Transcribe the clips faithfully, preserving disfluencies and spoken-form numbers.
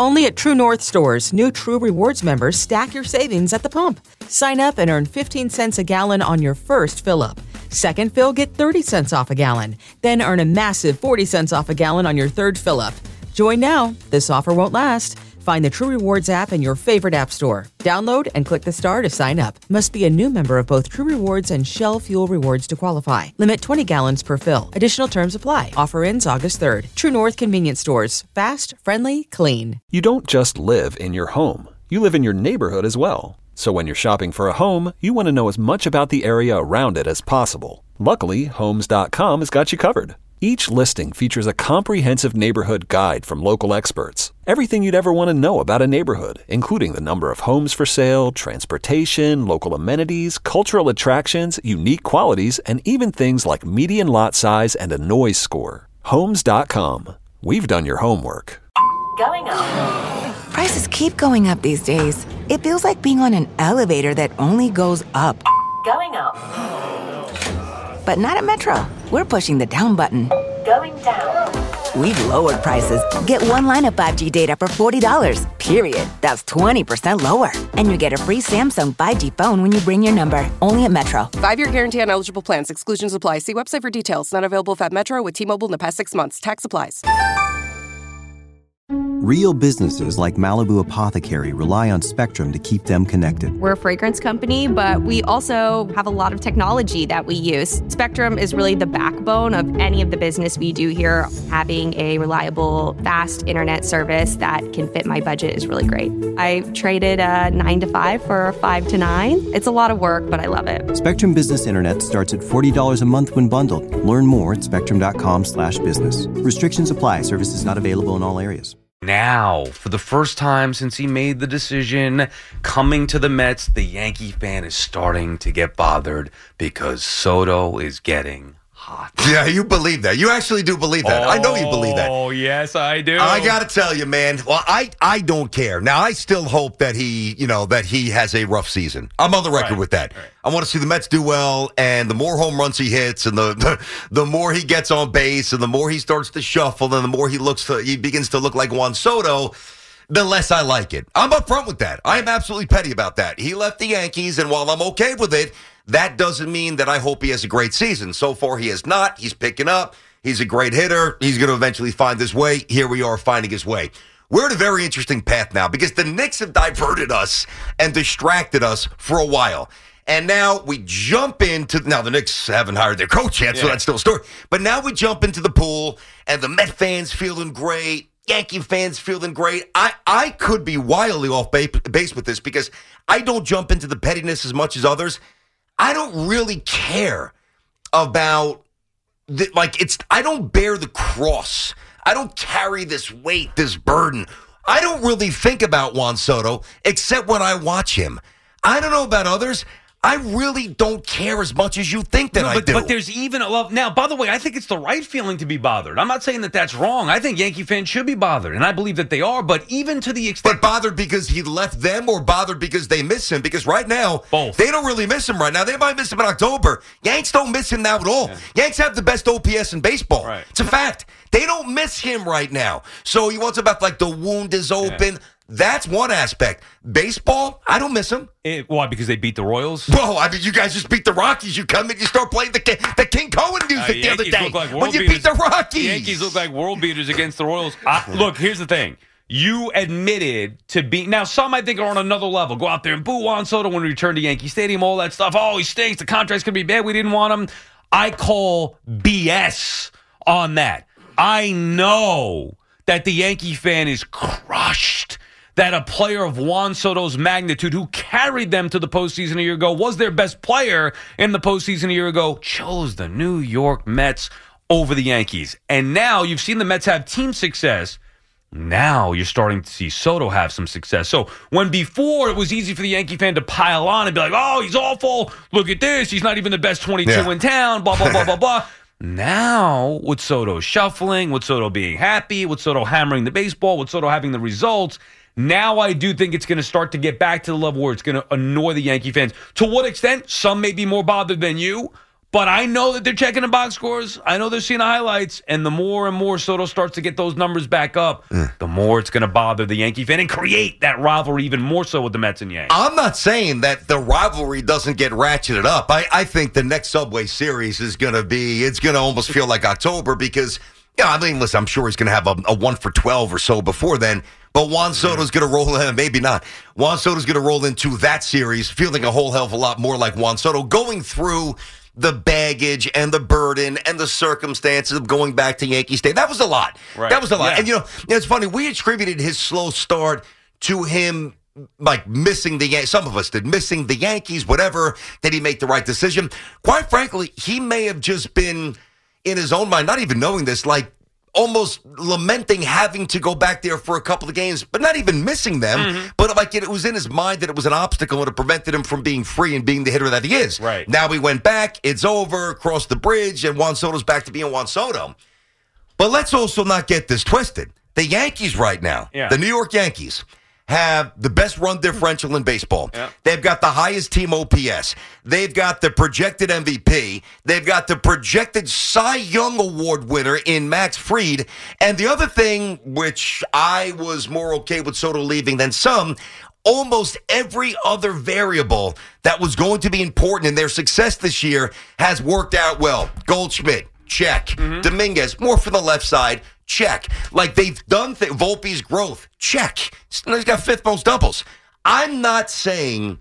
Only at True North stores, new True Rewards members stack your savings at the pump. Sign up and earn fifteen cents a gallon on your first fill-up. Second fill, get thirty cents off a gallon. Then earn a massive forty cents off a gallon on your third fill-up. Join now. This offer won't last. Find the True Rewards app in your favorite app store. Download and click the star to sign up. Must be a new member of both True Rewards and Shell Fuel Rewards to qualify. Limit twenty gallons per fill. Additional terms apply. Offer ends August third. True North Convenience Stores. Fast, friendly, clean. You don't just live in your home. You live in your neighborhood as well. So when you're shopping for a home, you want to know as much about the area around it as possible. Luckily, Homes dot com has got you covered. Each listing features a comprehensive neighborhood guide from local experts. Everything you'd ever want to know about a neighborhood, including the number of homes for sale, transportation, local amenities, cultural attractions, unique qualities, and even things like median lot size and a noise score. Homes dot com. We've done your homework. Going up. Prices keep going up these days. It feels like being on an elevator that only goes up. Going up. But not at Metro. We're pushing the down button. Going down. We've lowered prices. Get one line of five G data for forty dollars, period. That's twenty percent lower. And you get a free Samsung five G phone when you bring your number. Only at Metro. Five-year guarantee on eligible plans. Exclusions apply. See website for details. Not available if at Metro with T-Mobile in the past six months. Tax applies. Real businesses like Malibu Apothecary rely on Spectrum to keep them connected. We're a fragrance company, but we also have a lot of technology that we use. Spectrum is really the backbone of any of the business we do here. Having a reliable, fast internet service that can fit my budget is really great. I traded a nine to five for a five to nine. It's a lot of work, but I love it. Spectrum Business Internet starts at forty dollars a month when bundled. Learn more at spectrum.com slash business. Restrictions apply. Services not available in all areas. Now, for the first time since he made the decision, coming to the Mets, the Yankee fan is starting to get bothered because Soto is getting hot. Yeah, you believe that. You actually do believe that. Oh, I know you believe that. Oh, yes, I do. I got to tell you, man. Well, I, I don't care. Now, I still hope that he, you know, that he has a rough season. I'm on the record right, with that. Right. I want to see the Mets do well, and the more home runs he hits, and the, the the more he gets on base, and the more he starts to shuffle, and the more he looks to, he begins to look like Juan Soto, the less I like it. I'm upfront with that. I am absolutely petty about that. He left the Yankees, and while I'm okay with it, that doesn't mean that I hope he has a great season. So far, he has not. He's picking up. He's a great hitter. He's going to eventually find his way. Here we are finding his way. We're at a very interesting path now because the Knicks have diverted us and distracted us for a while. And now we jump into, now the Knicks haven't hired their coach yet, so yeah. that's still a story. But now we jump into the pool, and the Met fans feeling great, Yankee fans feeling great. I, I could be wildly off base with this because I don't jump into the pettiness as much as others. I don't really care about, the, like, it's, I don't bear the cross. I don't carry this weight, this burden. I don't really think about Juan Soto except when I watch him. I don't know about others. I really don't care as much as you think that no, I but, do. But there's even a love. Now, by the way, I think it's the right feeling to be bothered. I'm not saying that that's wrong. I think Yankee fans should be bothered, and I believe that they are, but even to the extent... But bothered because he left them or bothered because they miss him? Because right now, both. They don't really miss him right now. They might miss him in October. Yanks don't miss him now at all. Yeah. Yanks have the best O P S in baseball. Right. It's a fact. They don't miss him right now. So he wants about like the wound is open. Yeah. That's one aspect. Baseball, I don't miss him. It, why? Because they beat the Royals? Well, I mean, you guys just beat the Rockies. You come in, you start playing the the King Cohen music uh, the other day like when you beaters. beat the Rockies. The Yankees look like world beaters against the Royals. I, look, here's the thing. You admitted to be now. Some I think are on another level. Go out there and boo Juan Soto when we return to Yankee Stadium. All that stuff. Oh, he stinks. The contract's gonna be bad. We didn't want him. I call B S on that. I know that the Yankee fan is crushed that a player of Juan Soto's magnitude, who carried them to the postseason a year ago, was their best player in the postseason a year ago, chose the New York Mets over the Yankees. And now you've seen the Mets have team success. Now you're starting to see Soto have some success. So when before it was easy for the Yankee fan to pile on and be like, oh, he's awful. Look at this. He's not even the best twenty-two yeah. in town, blah, blah, blah, blah, blah. Now, with Soto shuffling, with Soto being happy, with Soto hammering the baseball, with Soto having the results, now I do think it's going to start to get back to the level where it's going to annoy the Yankee fans. To what extent? Some may be more bothered than you, But I know that they're checking the box scores. I know they're seeing the highlights. And the more and more Soto starts to get those numbers back up, mm. the more it's going to bother the Yankee fan and create that rivalry even more so with the Mets and Yankees. I'm not saying that the rivalry doesn't get ratcheted up. I, I think the next Subway Series is going to be, it's going to almost feel like October because, yeah, I mean, listen, I'm sure he's going to have a, a one for twelve or so before then. But Juan Soto's going to roll in, maybe not. Juan Soto's going to roll into that series feeling a whole hell of a lot more like Juan Soto, going through the baggage and the burden and the circumstances of going back to Yankee Stadium. That was a lot. Right. That was a lot. Yeah. And, you know, it's funny. We attributed his slow start to him, like, missing the Yankees. Some of us did. Missing the Yankees, whatever. Did he make the right decision? Quite frankly, he may have just been, in his own mind, not even knowing this, like, almost lamenting having to go back there for a couple of games, but not even missing them. Mm-hmm. But like it, it was in his mind that it was an obstacle and it prevented him from being free and being the hitter that he is. Right. Now he went back, it's over, crossed the bridge, and Juan Soto's back to being Juan Soto. But let's also not get this twisted. The Yankees right now, yeah. the New York Yankees, have the best run differential in baseball. Yeah. They've got the highest team O P S. They've got the projected M V P. They've got the projected Cy Young Award winner in Max Fried. And the other thing, which I was more okay with Soto leaving than some, almost every other variable that was going to be important in their success this year has worked out well. Goldschmidt, check. Mm-hmm. Dominguez, more for the left side, check. Like they've done th- Volpe's growth, check. He's got fifth most doubles. I'm not saying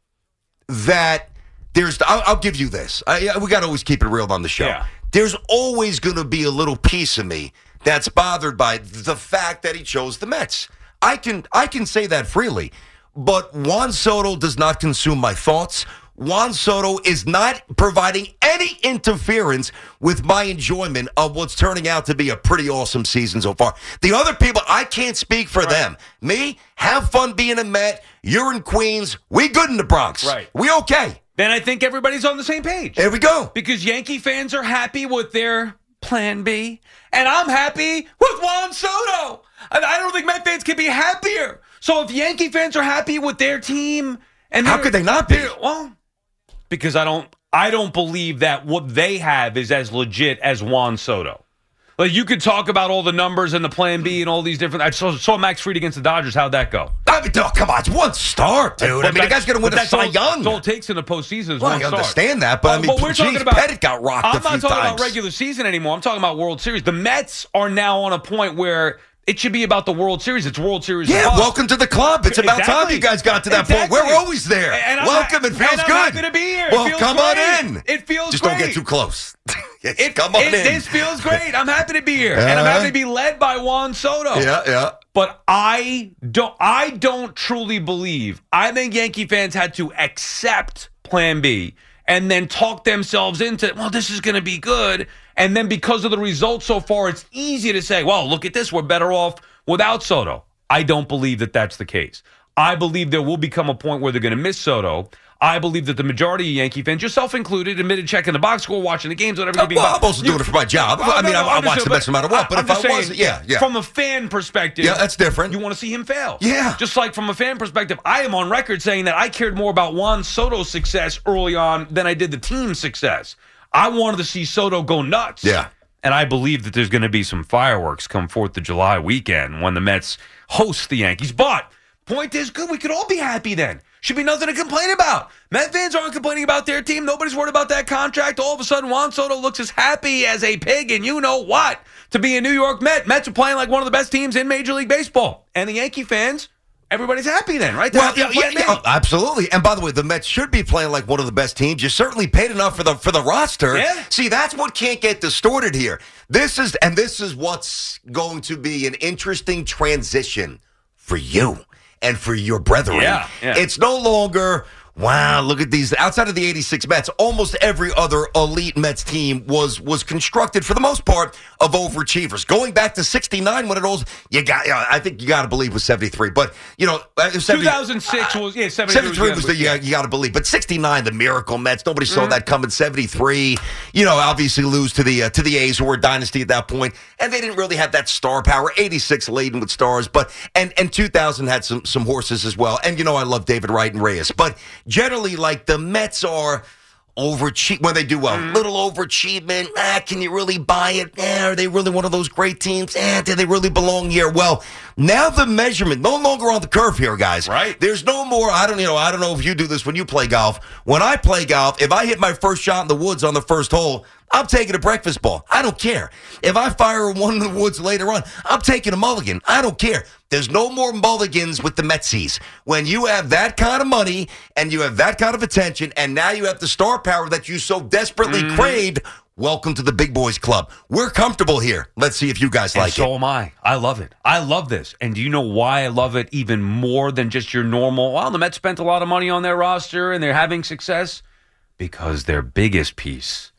that there's, I'll, I'll give you this. I, we got to always keep it real on the show. Yeah. There's always going to be a little piece of me that's bothered by the fact that he chose the Mets. I can I can say that freely, but Juan Soto does not consume my thoughts. Juan Soto is not providing any interference with my enjoyment of what's turning out to be a pretty awesome season so far. The other people, I can't speak for right. them. Me, have fun being a Met. You're in Queens. We good in the Bronx. Right. We okay. Then I think everybody's on the same page. There we go. Because Yankee fans are happy with their plan B, and I'm happy with Juan Soto. I don't think Met fans can be happier. So if Yankee fans are happy with their team, and how could they not be? Well, because I don't, I don't believe that what they have is as legit as Juan Soto. Like you could talk about all the numbers and the plan B and all these different. I saw, saw Max Fried against the Dodgers. How'd that go? I mean, oh, come on, it's one start, dude. But I mean, the guy's going to win a Cy all, Young. That's all it takes in the postseason is well, one I start. understand that, but uh, I mean, but we're geez, talking about, Pettit got rocked I'm a few not talking times. about regular season anymore. I'm talking about World Series. The Mets are now on a point where it should be about the World Series. It's World Series. Yeah, welcome to the club. It's about exactly. time you guys got to that exactly. point. We're always there. And welcome. I'm, It feels and I'm good. happy to be here. Well, it feels come great. on in. It feels Just great. don't get too close. it, come on it, in. This feels great. I'm happy to be here, uh-huh. and I'm happy to be led by Juan Soto. Yeah, yeah. But I don't. I don't truly believe. I think Yankee fans had to accept Plan B and then talk themselves into, well, this is going to be good. And then because of the results so far, it's easy to say, well, look at this. We're better off without Soto. I don't believe that that's the case. I believe there will become a point where they're going to miss Soto. I believe that the majority of Yankee fans, yourself included, admitted checking the box score, watching the games, whatever. Uh, well, I'm also doing it for my job. I mean, no, no, I, I watch the Mets no matter what. But if I saying, wasn't, yeah, yeah. From a fan perspective, yeah, that's different. You want to see him fail. Yeah. Just like from a fan perspective, I am on record saying that I cared more about Juan Soto's success early on than I did the team's success. I wanted to see Soto go nuts. Yeah. And I believe that there's going to be some fireworks come fourth of July weekend when the Mets host the Yankees. But point is, good. We could all be happy then. Should be nothing to complain about. Met fans aren't complaining about their team. Nobody's worried about that contract. All of a sudden, Juan Soto looks as happy as a pig, and you know what? To be a New York Met. Mets are playing like one of the best teams in Major League Baseball. And the Yankee fans, everybody's happy then, right? Well, yeah, yeah, yeah, absolutely. And by the way, the Mets should be playing like one of the best teams. You certainly paid enough for the for the roster. Yeah. See, that's what can't get distorted here. This is and this is what's going to be an interesting transition for you and for your brethren. Yeah, yeah. It's no longer, wow, look at these. Outside of the eighty-six Mets, almost every other elite Mets team was was constructed, for the most part, of overachievers. Going back to sixty-nine when it all, you got, you know, I think you got to believe was seventy-three. But, you know, seventy, two thousand six was, yeah, seventy-three, seventy-three was the, yeah, you got to believe. But sixty-nine, the miracle Mets, nobody saw mm-hmm. that coming. seventy-three, you know, obviously lose to the uh, to the A's, who were a dynasty at that point, and they didn't really have that star power. eighty-six laden with stars, but and and two thousand had some some horses as well. And you know, I love David Wright and Reyes, but generally, like the Mets are overachieve when they do well. Mm-hmm. Little overachievement. Ah, can you really buy it? Eh, are they really one of those great teams? Eh, do they really belong here? Well, now the measurement no longer on the curve here, guys. Right. There's no more. I don't you know. I don't know if you do this when you play golf. When I play golf, if I hit my first shot in the woods on the first hole, I'm taking a breakfast ball. I don't care. If I fire one in the woods later on, I'm taking a mulligan. I don't care. There's no more mulligans with the Metsies. When you have that kind of money and you have that kind of attention and now you have the star power that you so desperately Mm-hmm. craved, welcome to the Big Boys Club. We're comfortable here. Let's see if you guys And like so it. am I. I love it. I love this. And do you know why I love it even more than just your normal, well, the Mets spent a lot of money on their roster and they're having success? Because their biggest piece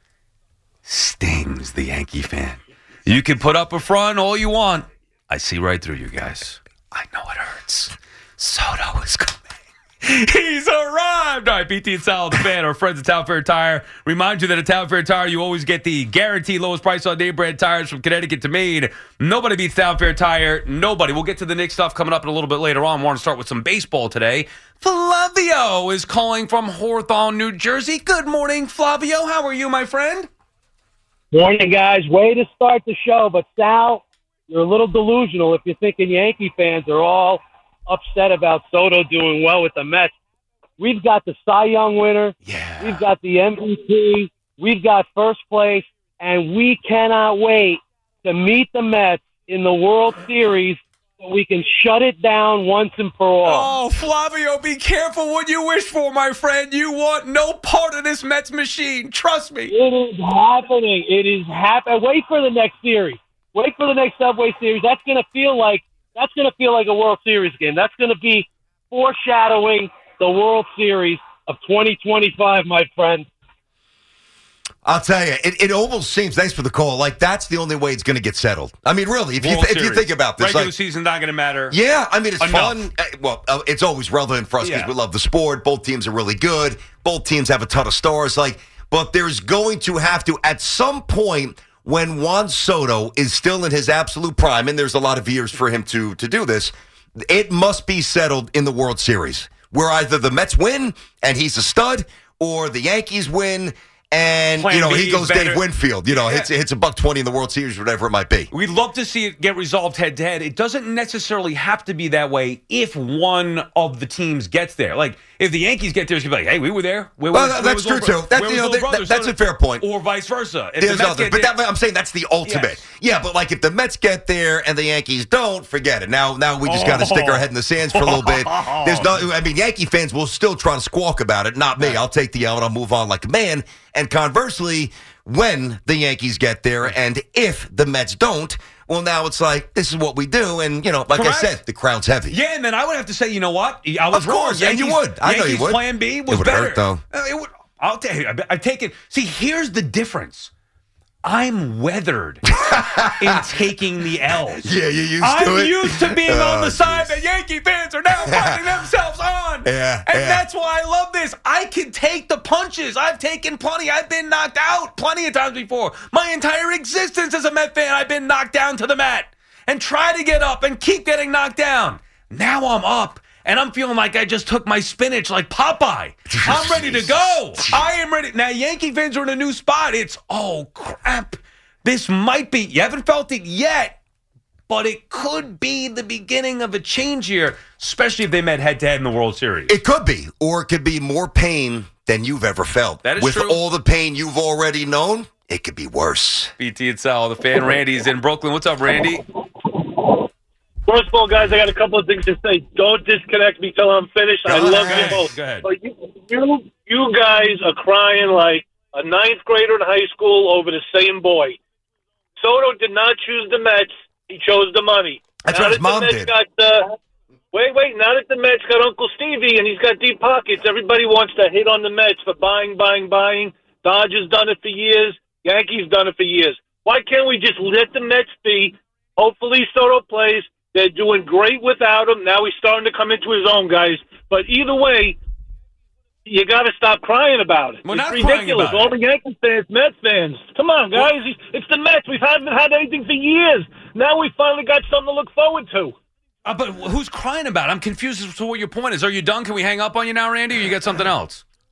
stings the Yankee fan. You can put up a front all you want. I see right through you guys. I know it hurts. Soto is coming. He's arrived. All right, B T and Sal, the fan, our friends at Town Fair Tire. Remind you that at Town Fair Tire, you always get the guaranteed lowest price on name brand tires from Connecticut to Maine. Nobody beats Town Fair Tire. Nobody. We'll get to the Knicks stuff coming up in a little bit later on. We want to start with some baseball today. Flavio is calling from Hawthorne, New Jersey. Good morning, Flavio. How are you, my friend? Morning, guys. Way to start the show, but Sal, you're a little delusional if you're thinking Yankee fans are all upset about Soto doing well with the Mets. We've got the Cy Young winner. Yeah. We've got the M V P. We've got first place, and we cannot wait to meet the Mets in the World Series so we can shut it down once and for all. Oh, Flavio, be careful what you wish for, my friend. You want no part of this Mets machine. Trust me. It is happening. It is happening. Wait for the next series. Wait for the next Subway Series. That's going to feel like that's going to feel like a World Series game. That's going to be foreshadowing the World Series of twenty twenty-five, my friend. I'll tell you, it, it almost seems, thanks for the call, like that's the only way it's going to get settled. I mean, really, if you World th- if you Series. think about this. Regular like, season's not going to matter. Yeah, I mean, it's Enough. fun. Uh, Well, uh, it's always relevant for us because Yeah. we love the sport. Both teams are really good. Both teams have a ton of stars. Like, but there's going to have to, at some point, when Juan Soto is still in his absolute prime, and there's a lot of years for him to to do this, it must be settled in the World Series, where either the Mets win and he's a stud, or the Yankees win and Plan you know B he goes better. Dave Winfield. You know, Yeah. hits hits a buck twenty in the World Series, whatever it might be. We'd love to see it get resolved head-to-head. It doesn't necessarily have to be that way if one of the teams gets there. Like, if the Yankees get there, it's going to be like, hey, we were there. Where Well, was- that- where that's was true, Little too. Bro- That- where you was know, Little that- Brother? that's So a fair point. Or vice versa. If There's the Mets others, get but there- that, I'm saying that's the ultimate. Yes. Yeah, but like if the Mets get there and the Yankees don't, forget it. Now, now we just got to stick Oh. our head in the sands for a little bit. There's no, I mean, Yankee fans will still try to squawk about it. Not me. I'll take the L and I'll move on like a man. And conversely, when the Yankees get there and if the Mets don't, well, now it's like this is what we do. And you know, like Correct. I said, the crowd's heavy. Yeah, and then I would have to say, you know what? I was Of course, wrong. and you Yankees- would. I know you Yankees would. Plan B was It would better. hurt, though. Uh, It would. I'll tell you. I, I take it. See, here's the difference. I'm weathered in taking the L's. Yeah, you used I'm to it. used to being on Oh, the side geez. that Yankee fans are now fighting themselves on. Yeah, and yeah. that's why I love this. I can take the punches. I've taken plenty. I've been knocked out plenty of times before. My entire existence as a Met fan, I've been knocked down to the mat and try to get up and keep getting knocked down. Now I'm up. And I'm feeling like I just took my spinach like Popeye. I'm ready to go. I am ready. Now, Yankee fans are in a new spot. It's, oh, crap. This might be, you haven't felt it yet, but it could be the beginning of a change here, especially if they met head-to-head in the World Series. It could be, or it could be more pain than you've ever felt. That is With true. all the pain you've already known, it could be worse. B T and Sal, the fan. Randy's in Brooklyn. What's up, Randy? First of all, guys, I got a couple of things to say. Don't disconnect me till I'm finished. I Go love ahead. you both. Go ahead. But you, you, you guys are crying like a ninth grader in high school over the same boy. Soto did not choose the Mets. He chose the money. That's now what his that mom the Mets did. Got, uh, wait, wait. Now that the Mets got Uncle Stevie and he's got deep pockets, everybody wants to hit on the Mets for buying, buying, buying. Dodgers done it for years. Yankees done it for years. Why can't we just let the Mets be? Hopefully Soto plays. They're doing great without him. Now he's starting to come into his own, guys. But either way, you got to stop crying about it. We're it's not crying ridiculous. about it. All the Yankees fans, Mets fans. Come on, guys. It's the Mets. We haven't had anything for years. Now we finally got something to look forward to. Uh, but who's crying about it? I'm confused as to what your point is. Are you done? Can we hang up on you now, Randy, or you got something else?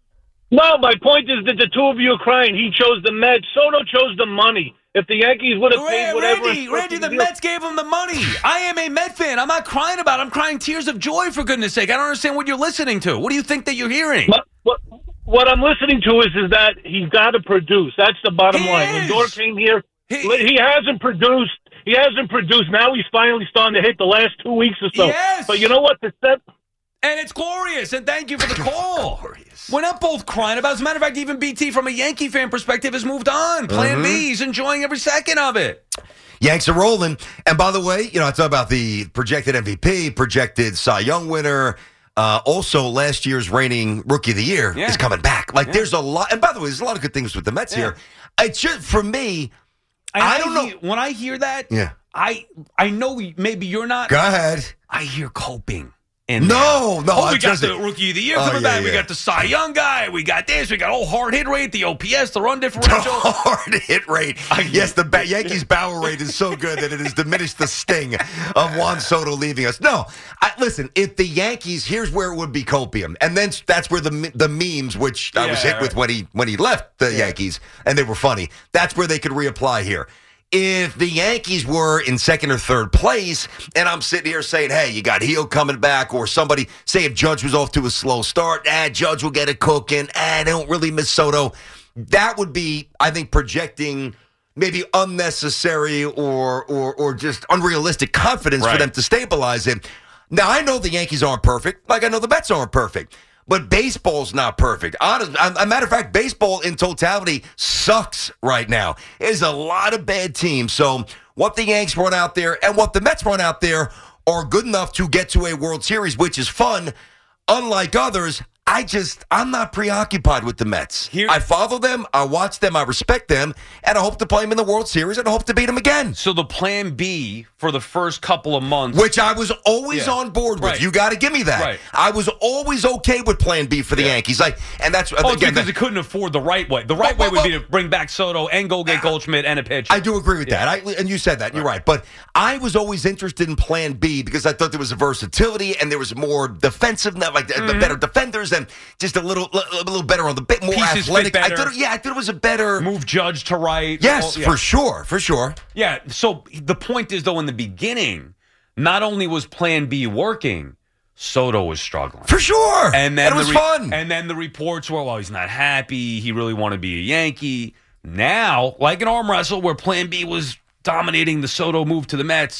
No, my point is that the two of you are crying. He chose the Mets. Soto chose the money. If the Yankees would have paid whatever... Randy, Randy, the Mets gave him the money. I am a Met fan. I'm not crying about it. I'm crying tears of joy, for goodness sake. I don't understand what you're listening to. What do you think that you're hearing? What, what, what I'm listening to is, is that he's got to produce. That's the bottom He line. is. Lindor came here. He- He hasn't produced. He hasn't produced. Now he's finally starting to hit the last two weeks or so. Yes. But you know what? The set... And it's glorious, and thank you for the call. Glorious. We're not both crying about it. As a matter of fact, even B T, from a Yankee fan perspective, has moved on. Plan Mhm. B, he's enjoying every second of it. Yanks are rolling. And by the way, you know, I talk about the projected M V P, projected Cy Young winner. Uh, also, last year's reigning Rookie of the Year Yeah. is coming back. Like, Yeah. there's a lot. And by the way, there's a lot of good things with the Mets Yeah. here. It's just, for me, And I don't know. hear- When I hear that, Yeah. I I know maybe you're not. Go ahead. I hear coping. In No, there. no, Oh, I we got just- the Rookie of the Year Oh, coming yeah, back. We yeah. got the Cy Young guy. We got this. We got oh hard hit rate, the O P S, the run differential. Hard hit rate. Yes, the ba- Yankees' barrel rate is so good that it has diminished the sting of Juan Soto leaving us. No, I, listen, if the Yankees, here's where it would be copium. And then that's where the me- the memes, which I was Yeah, hit with right. when he when he left the Yeah. Yankees, and they were funny, that's where they could reapply here. If the Yankees were in second or third place, and I'm sitting here saying, hey, you got Heel coming back, or somebody, say if Judge was off to a slow start, ah, Judge will get it cooking, ah, they don't really miss Soto. That would be, I think, projecting maybe unnecessary or or or just unrealistic confidence for Right. them to stabilize him. Now, I know the Yankees aren't perfect, like I know the Mets aren't perfect. But baseball's not perfect. Honest, as a matter of fact, baseball in totality sucks right now. There's a lot of bad teams. So what the Yanks run out there and what the Mets run out there are good enough to get to a World Series, which is fun. Unlike others, I just, I'm not preoccupied with the Mets. Here- I follow them, I watch them, I respect them, and I hope to play them in the World Series, and I hope to beat them again. So the plan B for the first couple of months. Which I was always Yeah. on board with. Right. You got to give me that. Right. I was always okay with Plan B for the Yeah. Yankees. Like, and that's Oh, it's again, because that- it couldn't afford the right way. The right Well, way would be well, to bring back Soto and go get Goldschmidt and a pitcher. I do agree with Yeah. that. I, and you said that. You're right. But I was always interested in Plan B because I thought there was a versatility and there was more defensive, like mm-hmm. better defenders and just a little, a little better on the bit, more Pieces fit athletic. I better. thought, yeah, I thought it was a better Move Judge to right. Yes, Oh, yeah. for sure, for sure. Yeah, so the point is, though, in the beginning, not only was Plan B working, Soto was struggling. For sure. And then it was the re- fun. And then the reports were, well, he's not happy. He really wanted to be a Yankee. Now, like an arm wrestle where Plan B was dominating the Soto move to the Mets,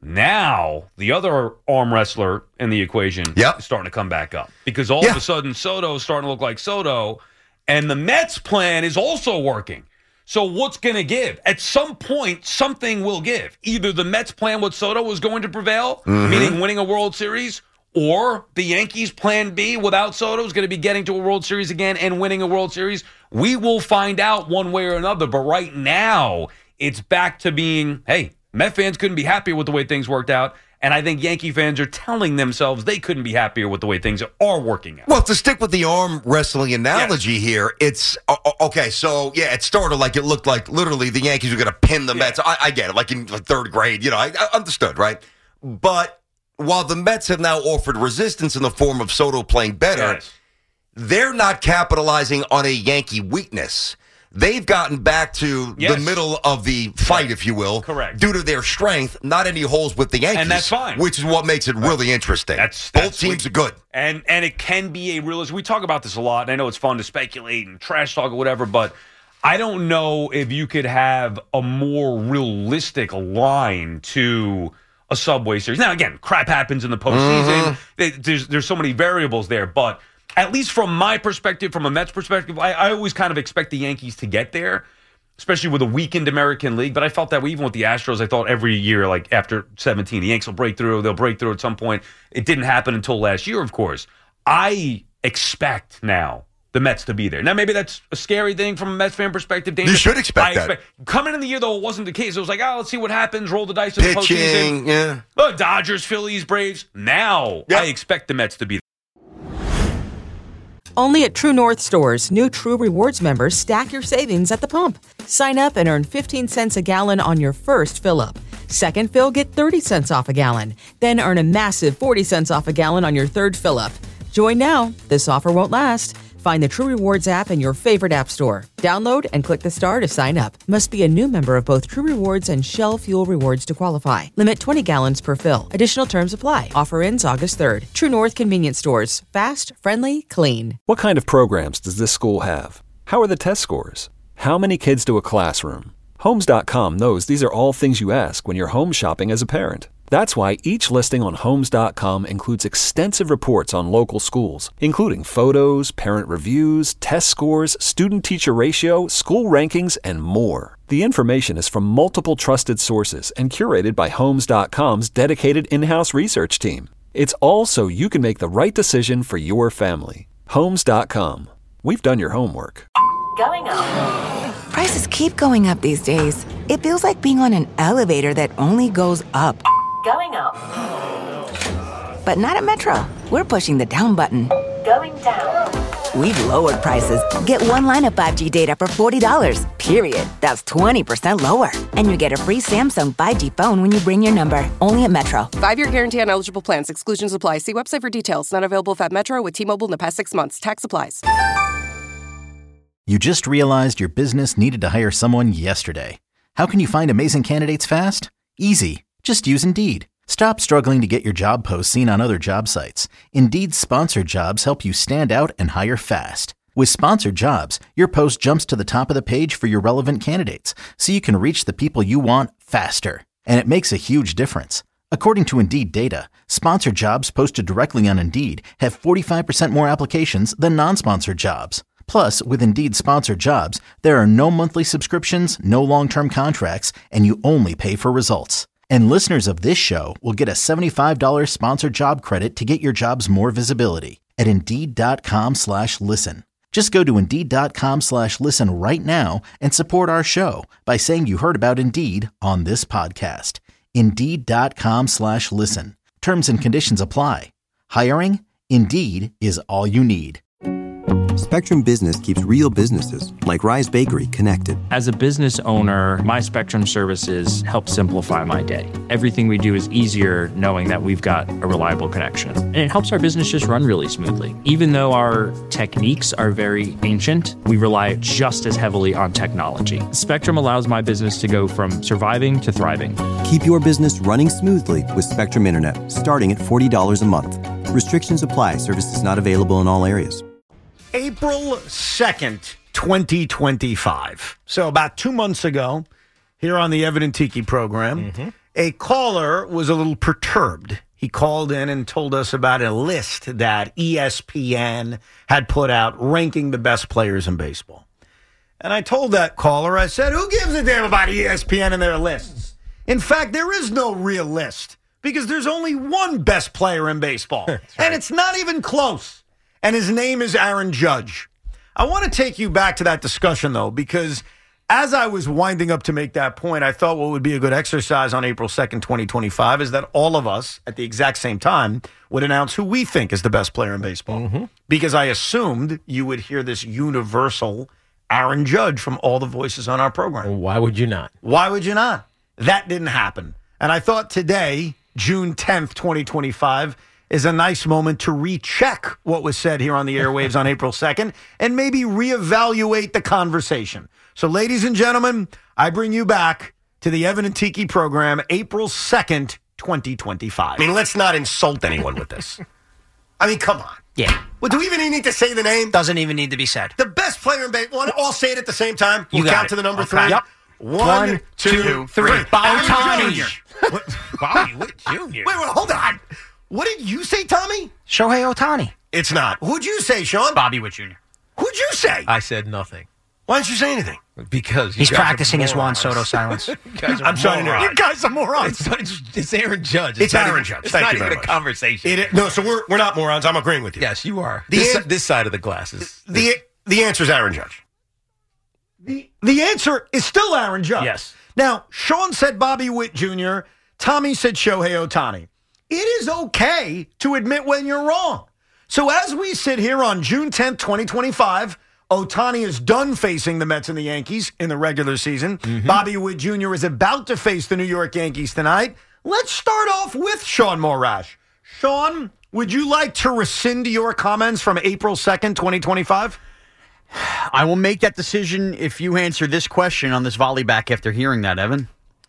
now the other arm wrestler in the equation Yep. is starting to come back up. Because all Yeah. of a sudden, Soto's starting to look like Soto, and the Mets plan is also working. So what's going to give? At some point, something will give. Either the Mets plan with Soto was going to prevail, Mm-hmm. meaning winning a World Series, or the Yankees plan B without Soto is going to be getting to a World Series again and winning a World Series. We will find out one way or another. But right now, it's back to being, hey, Met fans couldn't be happier with the way things worked out. And I think Yankee fans are telling themselves they couldn't be happier with the way things are working out. Well, to stick with the arm wrestling analogy Yes. here, it's uh, okay. So yeah, it started like it looked like literally the Yankees were going to pin the Yeah. Mets. I, I get it, like in the third grade, you know, I, I understood, right? But while the Mets have now offered resistance in the form of Soto playing better, Yes. they're not capitalizing on a Yankee weakness. They've gotten back to Yes. the middle of the fight, Right. if you will, Correct. due to their strength, not any holes with the Yankees. And that's fine. Which is what makes it really interesting. That's- Both that's teams what- are good. And and it can be a realism. We talk about this a lot, and I know it's fun to speculate and trash talk or whatever, but I don't know if you could have a more realistic line to a Subway Series. Now, again, crap happens in the postseason. Mm-hmm. There- There's there's so many variables there, but at least from my perspective, from a Mets perspective, I, I always kind of expect the Yankees to get there, especially with a weakened American League. But I felt that way even with the Astros. I thought every year, like after seventeen, the Yanks will break through. They'll break through at some point. It didn't happen until last year, of course. I expect now the Mets to be there. Now, maybe that's a scary thing from a Mets fan perspective. You should expect I that. Coming in the year, though, it wasn't the case. It was like, oh, let's see what happens. Roll the dice in the Pitching, postseason. yeah. Oh, Dodgers, Phillies, Braves. Now, Yeah. I expect the Mets to be there. Only at True North stores, new True Rewards members stack your savings at the pump. Sign up and earn fifteen cents a gallon on your first fill-up. Second fill, get thirty cents off a gallon. Then earn a massive forty cents off a gallon on your third fill-up. Join now. This offer won't last. Find the True Rewards app in your favorite app store. Download and click the star to sign up. Must be a new member of both True Rewards and Shell Fuel Rewards to qualify. Limit twenty gallons per fill. Additional terms apply. Offer ends August third. True North Convenience Stores. Fast, friendly, clean. What kind of programs does this school have? How are the test scores? How many kids do a classroom? Homes dot com knows these are all things you ask when you're home shopping as a parent. That's why each listing on Homes dot com includes extensive reports on local schools, including photos, parent reviews, test scores, student-teacher ratio, school rankings, and more. The information is from multiple trusted sources and curated by Homes dot com's dedicated in-house research team. It's all so you can make the right decision for your family. Homes dot com. We've done your homework. Going up. Prices keep going up these days. It feels like being on an elevator that only goes up. Going up. But not at Metro. We're pushing the down button. Going down. We've lowered prices. Get one line of five G data for forty dollars, period. That's twenty percent lower. And you get a free Samsung five G phone when you bring your number. Only at Metro. Five-year guarantee on eligible plans. Exclusions apply. See website for details. Not available at Metro with T-Mobile in the past six months. Tax applies. You just realized your business needed to hire someone yesterday. How can you find amazing candidates fast? Easy. Just use Indeed. Stop struggling to get your job posts seen on other job sites. Indeed's sponsored jobs help you stand out and hire fast. With sponsored jobs, your post jumps to the top of the page for your relevant candidates, so you can reach the people you want faster. And it makes a huge difference. According to Indeed data, sponsored jobs posted directly on Indeed have forty-five percent more applications than non-sponsored jobs. Plus, with Indeed sponsored jobs, there are no monthly subscriptions, no long-term contracts, and you only pay for results. And listeners of this show will get a seventy-five dollars sponsored job credit to get your jobs more visibility at Indeed.com slash listen. Just go to Indeed.com slash listen right now and support our show by saying you heard about Indeed on this podcast. Indeed.com slash listen. Terms and conditions apply. Hiring? Indeed is all you need. Spectrum Business keeps real businesses, like Rise Bakery, connected. As a business owner, my Spectrum services help simplify my day. Everything we do is easier knowing that we've got a reliable connection. And it helps our business just run really smoothly. Even though our techniques are very ancient, we rely just as heavily on technology. Spectrum allows my business to go from surviving to thriving. Keep your business running smoothly with Spectrum Internet, starting at forty dollars a month. Restrictions apply. Services not available in all areas. April second, twenty twenty-five. So about two months ago, here on the Evan and Tiki program, mm-hmm. a caller was a little perturbed. He called in and told us about a list that E S P N had put out ranking the best players in baseball. And I told that caller, I said, who gives a damn about E S P N and their lists? In fact, there is no real list because there's only one best player in baseball. Right. And it's not even close. And his name is Aaron Judge. I want to take you back to that discussion, though, because as I was winding up to make that point, I thought what would be a good exercise on April second, twenty twenty-five is that all of us at the exact same time would announce who we think is the best player in baseball. Mm-hmm. Because I assumed you would hear this universal Aaron Judge from all the voices on our program. Why would you not? Why would you not? That didn't happen. And I thought today, June tenth, twenty twenty-five, is a nice moment to recheck what was said here on the airwaves on April second and maybe reevaluate the conversation. So, ladies and gentlemen, I bring you back to the Evan and Tiki program, April second, twenty twenty-five. I mean, let's not insult anyone with this. I mean, come on. Yeah. Well, do we even need to say the name? Doesn't even need to be said. The best player in baseball. Want to all say it at the same time? You we'll got count it. to the number Okay. three. Yep. One, One two, two, three. three. Bobby Junior Bobby Witt Junior Wait, wait, hold on. What did you say, Tommy? Shohei Ohtani. It's not. Who'd you say, Sean? Bobby Witt Junior Who'd you say? I said nothing. Why didn't you say anything? Because you he's guys practicing are his Juan morons. Soto silence. I'm sorry to know. You guys are morons. It's, it's, it's Aaron Judge. It's, not Aaron even, Judge. It's Thank not you even very a much. conversation. It, no, so we're we're not morons. I'm agreeing with you. Yes, you are. The This, an- this side of the glass is... The the answer is Aaron Judge. The the answer is still Aaron Judge. Yes. Now, Sean said Bobby Witt Junior Tommy said Shohei Ohtani. It is okay to admit when you're wrong. So as we sit here on June tenth, twenty twenty-five, Ohtani is done facing the Mets and the Yankees in the regular season. Mm-hmm. Bobby Witt Junior is about to face the New York Yankees tonight. Let's start off with Sean Morash. Sean, would you like to rescind your comments from April second, twenty twenty-five? I will make that decision if you answer this question on this volley back after hearing that, Evan.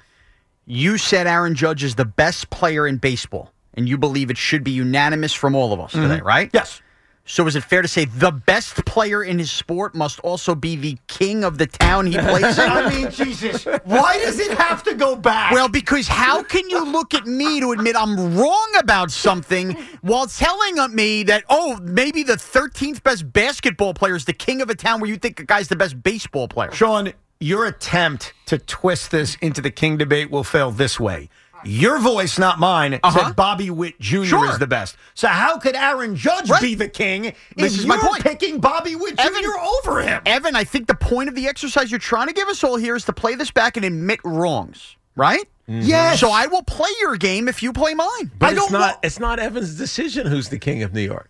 You said Aaron Judge is the best player in baseball, and you believe it should be unanimous from all of us mm-hmm. today, right? Yes. So is it fair to say the best player in his sport must also be the king of the town he plays in? I mean, Jesus, why does it have to go back? Well, because how can you look at me to admit I'm wrong about something while telling me that, oh, maybe the thirteenth best basketball player is the king of a town where you think a guy's the best baseball player? Sean, your attempt to twist this into the king debate will fail this way. Your voice, not mine, uh-huh. said Bobby Witt Junior Sure. is the best. So how could Aaron Judge right. be the king if this is you're my point. picking Bobby Witt Junior over him? Evan, I think the point of the exercise you're trying to give us all here is to play this back and admit wrongs, right? Mm-hmm. Yes. So I will play your game if you play mine. But I it's don't not. wa- It's not Evan's decision who's the king of New York.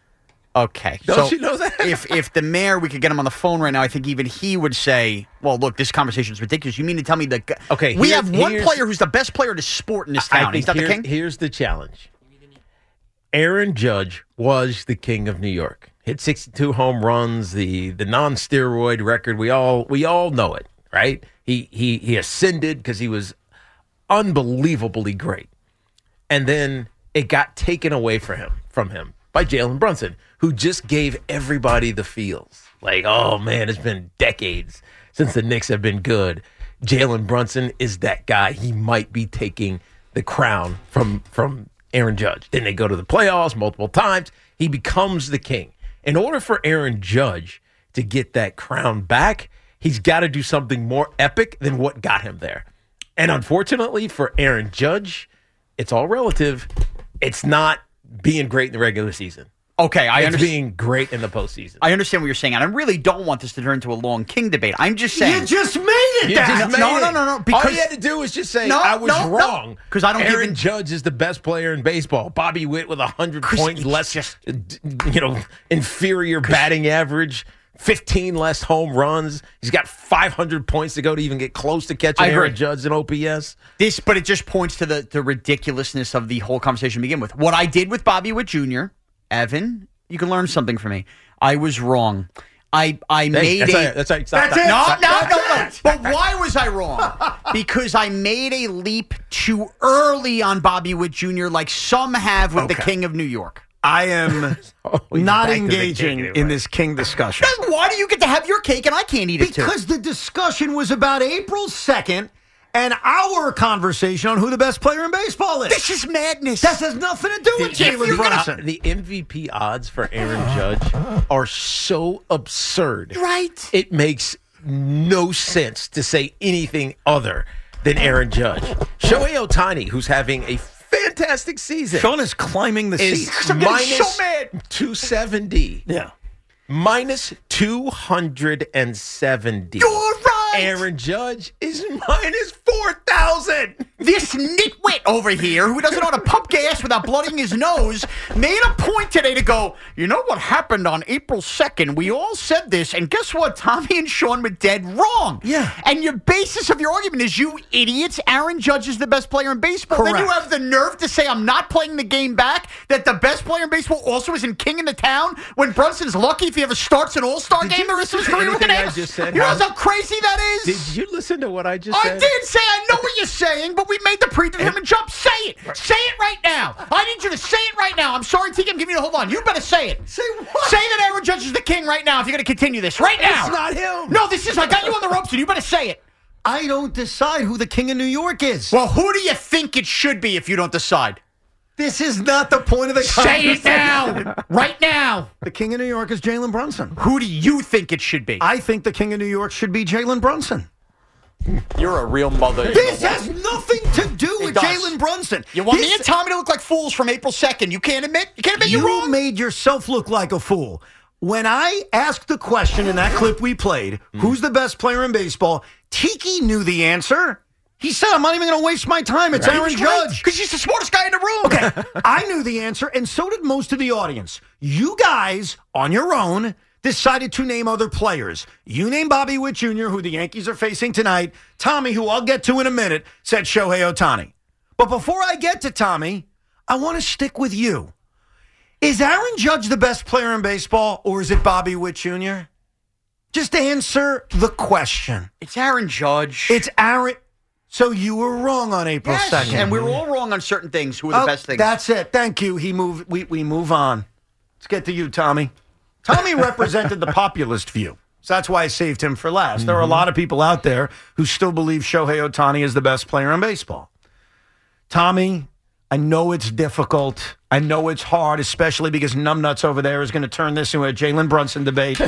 Okay. Don't so you know that? if if the mayor, we could get him on the phone right now, I think even he would say, well, look, this conversation is ridiculous. You mean to tell me that Okay, we here- have one here's- player who's the best player to sport in this I town. He's think not the here- king? Here's the challenge. Aaron Judge was the king of New York. Hit sixty-two home runs, the the non-steroid record. We all we all know it, right? He he he ascended because he was unbelievably great. And then it got taken away from him from him by Jalen Brunson, who just gave everybody the feels. Like, oh man, it's been decades since the Knicks have been good. Jalen Brunson is that guy. He might be taking the crown from from Aaron Judge. Then they go to the playoffs multiple times. He becomes the king. In order for Aaron Judge to get that crown back, he's got to do something more epic than what got him there. And unfortunately for Aaron Judge, it's all relative. It's not being great in the regular season. Okay, I it's understand. being great in the postseason. I understand what you're saying, and I really don't want this to turn into a long king debate. I'm just saying. You just made it You that. just made no, it. no, no, no. Because all you had to do was just say, No, I was no, no. wrong. Because I don't give Aaron in- Judge is the best player in baseball. Bobby Witt with one hundred points it's less, just- you know, inferior batting average, fifteen less home runs. He's got five hundred points to go to even get close to catching I agree. Aaron Judge in O P S. This, but it just points to the, the ridiculousness of the whole conversation to begin with. What I did with Bobby Witt Junior, Evan, you can learn something from me. I was wrong. I I Hey, made that's a. all right. That's all right. Stop, That's stop, it. No, stop. no, no, no. But why was I wrong? Because I made a leap too early on Bobby Witt Junior like some have with the Okay. King of New York. I am Oh, he's not back to the engaging king, in right. this king discussion. Then why do you get to have your cake and I can't eat it too? Because the discussion was about April second and our conversation on who the best player in baseball is. This is madness. That has nothing to do with The, Jalen Brunson. the M V P odds for Aaron Judge are so absurd. Right. It makes no sense to say anything other than Aaron Judge. Shohei Ohtani, who's having a fantastic season, Sean is climbing the is seats. I'm getting minus so mad. two seventy. Yeah. Minus two hundred seventy. You're right. Aaron Judge is minus four thousand. This nitwit over here, who doesn't know how to pump gas without bloodying his nose, made a point today to go, you know what happened on April second? We all said this, and guess what? Tommy and Sean were dead wrong. Yeah. And your basis of your argument is, you idiots, Aaron Judge is the best player in baseball. Then you Correct. have the nerve to say I'm not playing the game back, that the best player in baseball also isn't king in the town, when Brunson's lucky if he ever starts an all-star Did game you the rest of his listen to career with the anything I Nats. just said, You know Howard? how crazy that is? Did you listen to what I just I said? did say I know what you're saying, but we made the predetermined jump. Say it. Say it right now. I need you to say it right now. I'm sorry, T K. I'm giving you the hold on. You better say it. Say what? Say that Aaron Judge is the king right now if you're going to continue this. Right now. It's not him. No, this is. I got you on the ropes, and you better say it. I don't decide who the king of New York is. Well, who do you think it should be if you don't decide? This is not the point of the Say it conversation. now. Right now. The king of New York is Jalen Brunson. Who do you think it should be? I think the king of New York should be Jalen Brunson. You're a real mother. This has nothing to do with does. Jalen Brunson. You want me This- and Tommy to look like fools from April second. You can't admit? You can't admit You you're wrong? made yourself look like a fool. When I asked the question in that clip we played, who's the best player in baseball, Tiki knew the answer. He said, I'm not even going to waste my time. It's Aaron Judge. Because he's the smartest guy in the room. Okay, I knew the answer, and so did most of the audience. You guys, on your own, decided to name other players. You named Bobby Witt Junior, who the Yankees are facing tonight. Tommy, who I'll get to in a minute, said Shohei Ohtani. But before I get to Tommy, I want to stick with you. Is Aaron Judge the best player in baseball, or is it Bobby Witt Junior? Just answer the question. It's Aaron Judge. It's Aaron. So you were wrong on April Yes, second. and we were all wrong on certain things. Who are the Oh, best things? That's it. Thank you. He moved. We, we move on. Let's get to you, Tommy. Tommy represented the populist view. So that's why I saved him for last. There are a lot of people out there who still believe Shohei Ohtani is the best player in baseball. Tommy, I know it's difficult. I know it's hard, especially because Numbnuts over there is going to turn this into a Jalen Brunson debate.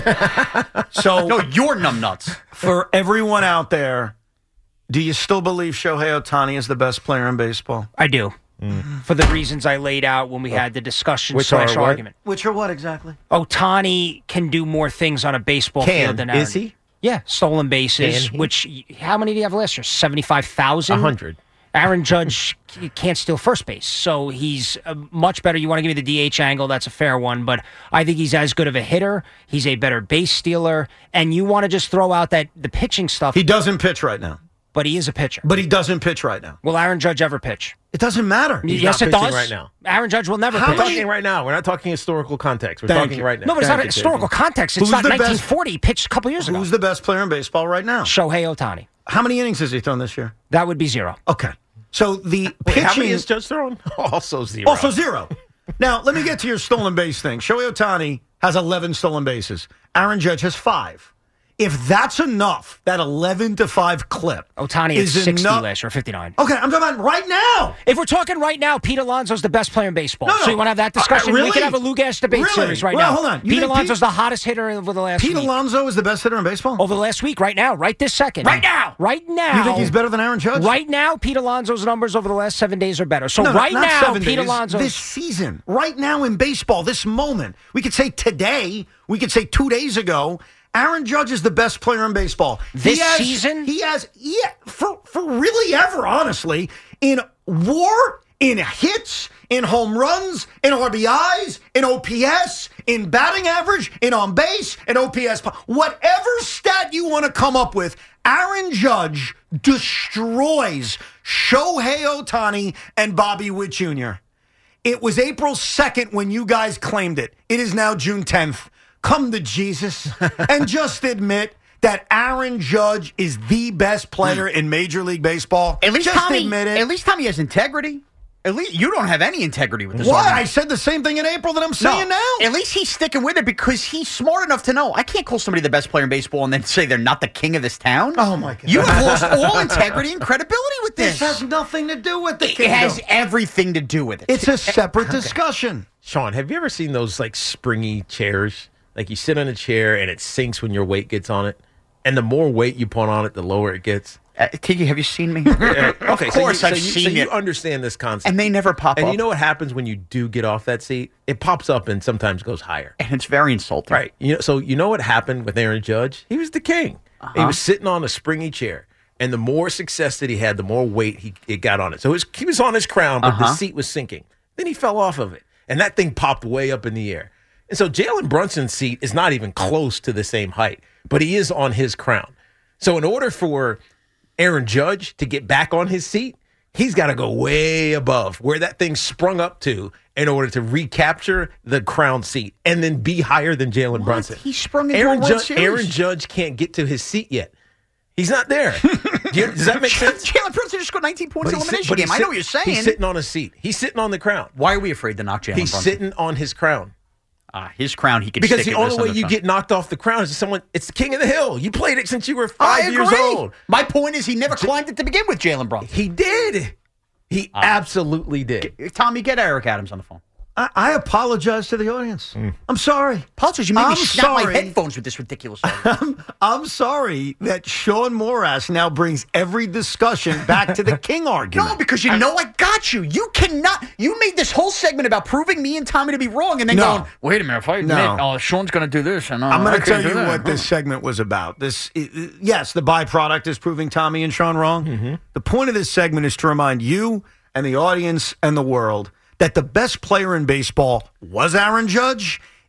So, no, you're Numbnuts. For everyone out there, do you still believe Shohei Ohtani is the best player in baseball? I do. For the reasons I laid out when we had the discussion Which slash are what? argument. Which are what exactly? Otani can do more things on a baseball Can. field than Aaron. Is he? Yeah, stolen bases, Can he? which, how many did he have last year? seventy-five thousand? A hundred. Aaron Judge can't steal first base, so he's uh, much better. You want to give me the D H angle, that's a fair one, but I think he's as good of a hitter. He's a better base stealer, and you want to just throw out that the pitching stuff. He doesn't pitch right now. But he is a pitcher. But he doesn't pitch right now. Will Aaron Judge ever pitch? It doesn't matter. He's yes, not it pitching does. right now. Aaron Judge will never We're pitch. talking right now. We're not talking historical context. We're Thank talking you. right now. No, but it's Thank not you, historical Jason. context. It's Who's not the best- nineteen forty. He pitched a couple years ago. Who's the best player in baseball right now? Shohei Ohtani. How many innings has he thrown this year? That would be zero. Okay. So the Wait, pitching how many is Judge thrown? Also zero. Also zero. Now, let me get to your stolen base thing. Shohei Ohtani has eleven stolen bases. Aaron Judge has five. If that's enough, that eleven to five clip. Ohtani is is sixty enough- last year, fifty-nine. Okay, I'm talking about right now. If we're talking right now, Pete Alonso's the best player in baseball. No, no. So you want to have that discussion? Uh, really? We can have a Lou Gas debate Really? series right Well, now. hold on. You Pete think Alonso's Pete- the hottest hitter over the last Pete week. Alonso is the best hitter in baseball? Over the last week, right now, right this second. Right now? Right now. You think he's better than Aaron Judge? Right now, Pete Alonso's numbers over the last seven days are better. So No, no, right not now, seven Pete days. Alonso's... This season, right now in baseball, this moment. We could say today, we could say two days ago, Aaron Judge is the best player in baseball. This He has- season? He has, yeah, for, for really ever, honestly, in WAR, in hits, in home runs, in R B Is, in O P S, in batting average, in on base, in O P S. Whatever stat you want to come up with, Aaron Judge destroys Shohei Ohtani and Bobby Witt Junior It was April second when you guys claimed it. It is now June tenth. Come to Jesus and just admit that Aaron Judge is the best player in Major League Baseball. At least just Tommy, admit it. at least Tommy has integrity. At least you don't have any integrity with this. Why? argument. I said the same thing in April that I'm saying No, now. At least he's sticking with it because he's smart enough to know I can't call somebody the best player in baseball and then say they're not the king of this town. Oh my God! You have lost all integrity and credibility with This this. has nothing to do with the it kingdom. has everything to do with it. It's a separate discussion. Sean, have you ever seen those like springy chairs? Like you sit on a chair and it sinks when your weight gets on it, and the more weight you put on it, the lower it gets. Uh, Tiki, have you seen me? Yeah. Okay, of so you- course so I've you, seen so it. you understand this concept, And they never pop and up. you know what happens when you do get off that seat? It pops up and sometimes goes higher. And it's very insulting. Right. You know. So you know what happened with Aaron Judge? He was the king. Uh-huh. He was sitting on a springy chair, and the more success that he had, the more weight he it got on it. So it was, he was on his crown, but the Uh-huh. seat was sinking. Then he fell off of it, and that thing popped way up in the air. And so Jalen Brunson's seat is not even close to the same height, but he is on his crown. So in order for Aaron Judge to get back on his seat, he's got to go way above where that thing sprung up to in order to recapture the crown seat and then be higher than Jalen Brunson. He sprung into Aaron a World Judge, Series. Aaron Judge can't get to his seat yet. He's not there. Do you- does that make sense? Jalen Brunson just scored nineteen points But in he's elimination sit- but game. he's I sit- know what you're saying. He's sitting on a seat. He's sitting on the crown. Why are we afraid to knock Jalen He's Brunson? sitting on his crown. Uh, his crown, he could Because stick the it with only way some you other get knocked off the crown is if someone. It's the king of the hill. You played it since you were I five years agree. old. My point is he never climbed it to begin with, Jalen Brunson. He did. He absolutely did. Tommy, get Eric Adams on the phone. I, I apologize to the audience. I'm sorry. Apologize. You made I'm me snap my sorry. headphones with this ridiculous argument. I'm, I'm sorry that Sean Morass now brings every discussion back to the king argument. No, because you know I got you. You cannot. You made this whole segment about proving me and Tommy to be wrong, and then No. going, "Wait a minute, if I admit, No. oh, Sean's going to do this, and uh, I'm I going to can't tell do you that." what this segment was about. This, i- i- yes, the byproduct is proving Tommy and Sean wrong. Mm-hmm. The point of this segment is to remind you and the audience and the world that the best player in baseball was Aaron Judge,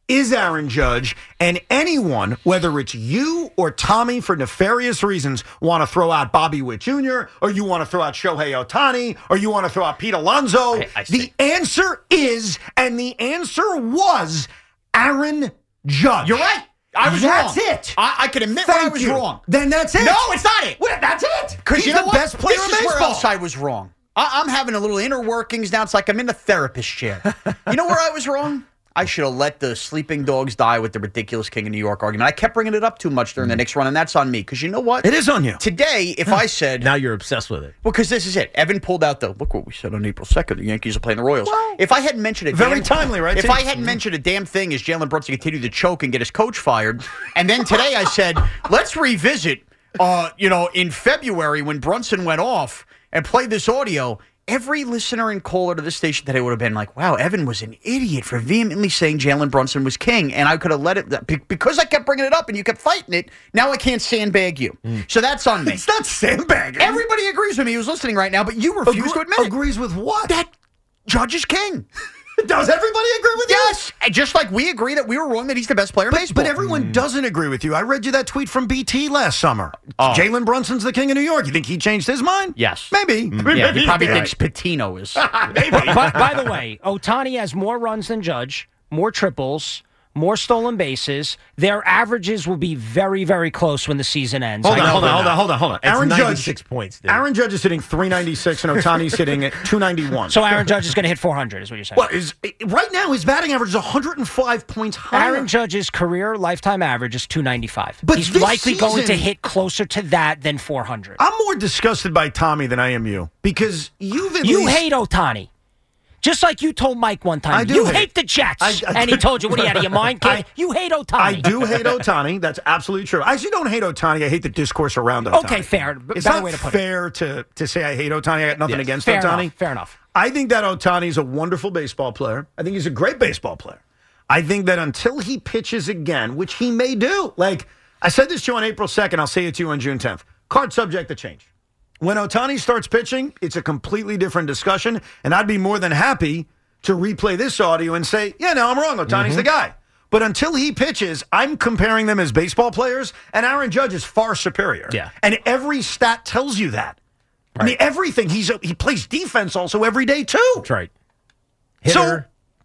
is Aaron Judge, and anyone, whether it's you or Tommy for nefarious reasons, want to throw out Bobby Witt Junior, or you want to throw out Shohei Ohtani, or you want to throw out Pete Alonso, I, I the answer is, and the answer was, Aaron Judge. You're right. I was that's wrong. That's it. I, I can admit Thank when I was you. wrong. Then that's it. No, it's not it. Well, that's it. Because you He's know the what? best player this in is baseball. where else I was wrong. I, I'm having a little inner workings now. It's like I'm in a therapist chair. You know where I was wrong? I should have let the sleeping dogs die with the ridiculous King of New York argument. I kept bringing it up too much during the Knicks run, and that's on me. Because you know what? It is on you. Today, if I said... Now you're obsessed with it. Well, because this is it. Evan pulled out the, look what we said on April second. The Yankees are playing the Royals. Well, if I hadn't mentioned it... very timely, right, If T? I hadn't mentioned a damn thing as Jalen Brunson continued to choke and get his coach fired, and then today I said, let's revisit, uh, you know, in February when Brunson went off and played this audio... Every listener and caller to this station today would have been like, wow, Evan was an idiot for vehemently saying Jalen Brunson was king. And I could have let it, because I kept bringing it up and you kept fighting it, now I can't sandbag you. Mm. So that's on me. It's not sandbagging. Everybody agrees with me who's listening right now, but you refuse Agre- to admit it. Agrees with what? That Judge is king. Does everybody agree with you? Yes. And just like we agree that we were wrong that he's the best player in But, baseball. but everyone mm. doesn't agree with you. I read you that tweet from B T last summer. Oh. Jalen Brunson's the king of New York. You think he changed his mind? Yes. Maybe. Mm. Yeah, Maybe he probably did. thinks Patino is. Maybe. by, by the way, Ohtani has more runs than Judge, more triples, more stolen bases. Their averages will be very, very close when the season ends. Hold on, I hold know on, that. hold on, hold on, hold on. It's Aaron ninety-six Judge, points. Dude. Aaron Judge is hitting three ninety-six and Ohtani's hitting at two ninety-one. So Aaron Judge is going to hit four hundred, is what you're saying. Well, is, right now his batting average is one hundred five points higher. Aaron Judge's career lifetime average is two ninety-five. But he's this likely going to season- hit closer to that than four hundred. I'm more disgusted by Tommy than I am you because you've at You least... hate Ohtani. Just like you told Mike one time. I do you hate- hate the Jets. I- I- and he told you, what are you out of your mind, kid? I- you hate Ohtani. I do hate Ohtani. That's absolutely true. I actually don't hate Ohtani. I hate the discourse around Ohtani. Okay, fair. B- It's better not way to put fair to, to say I hate Ohtani. I got nothing Yes. against Fair Ohtani. enough, fair enough. I think that Ohtani is a wonderful baseball player. I think he's a great baseball player. I think that until he pitches again, which he may do, like I said this to you on April second, I'll say it to you on June tenth. Card subject to change. When Ohtani starts pitching, it's a completely different discussion, and I'd be more than happy to replay this audio and say, yeah, no, I'm wrong. Ohtani's Mm-hmm. the guy. But until he pitches, I'm comparing them as baseball players, and Aaron Judge is far superior. Yeah. And every stat tells you that. I mean, everything. He's a, he plays defense also every day, too. That's right. Hitter,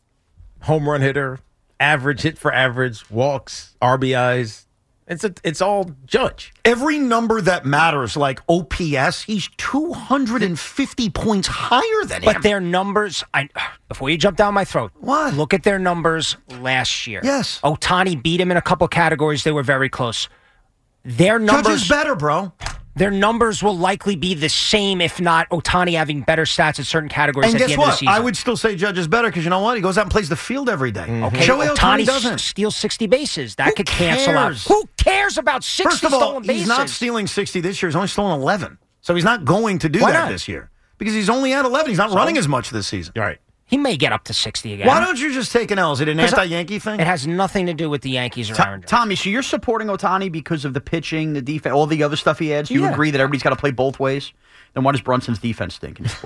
home run hitter, average hit for average, walks, R B Is. It's a, it's all Judge. Every number that matters, like O P S, he's two hundred fifty points higher than him. But their numbers, I, before you jump down my throat, What? look at their numbers last year. Yes. Ohtani beat him in a couple categories. They were very close. Their Judge numbers, is better, bro. their numbers will likely be the same, if not Ohtani having better stats in certain categories And at the guess end of the what? season. I would still say Judge is better because you know what? He goes out and plays the field every day. Okay, Shohei Ohtani Ohtani doesn't. steals sixty bases. That Who could cancel out. cares? Who cares about sixty First of all, stolen bases? he's not stealing sixty this year. He's only stolen eleven. So he's not going to do Why that not? this year because he's only at eleven. He's not So? running as much this season. Right. He may get up to sixty again. Why don't you just take an L? Is it an 'Cause I- anti-Yankee thing? It has nothing to do with the Yankees or To- Aaron Judge. Tommy, so you're supporting Ohtani because of the pitching, the defense, all the other stuff he adds? You Yeah. agree that everybody's got to play both ways? Then why does Brunson's defense stink? Did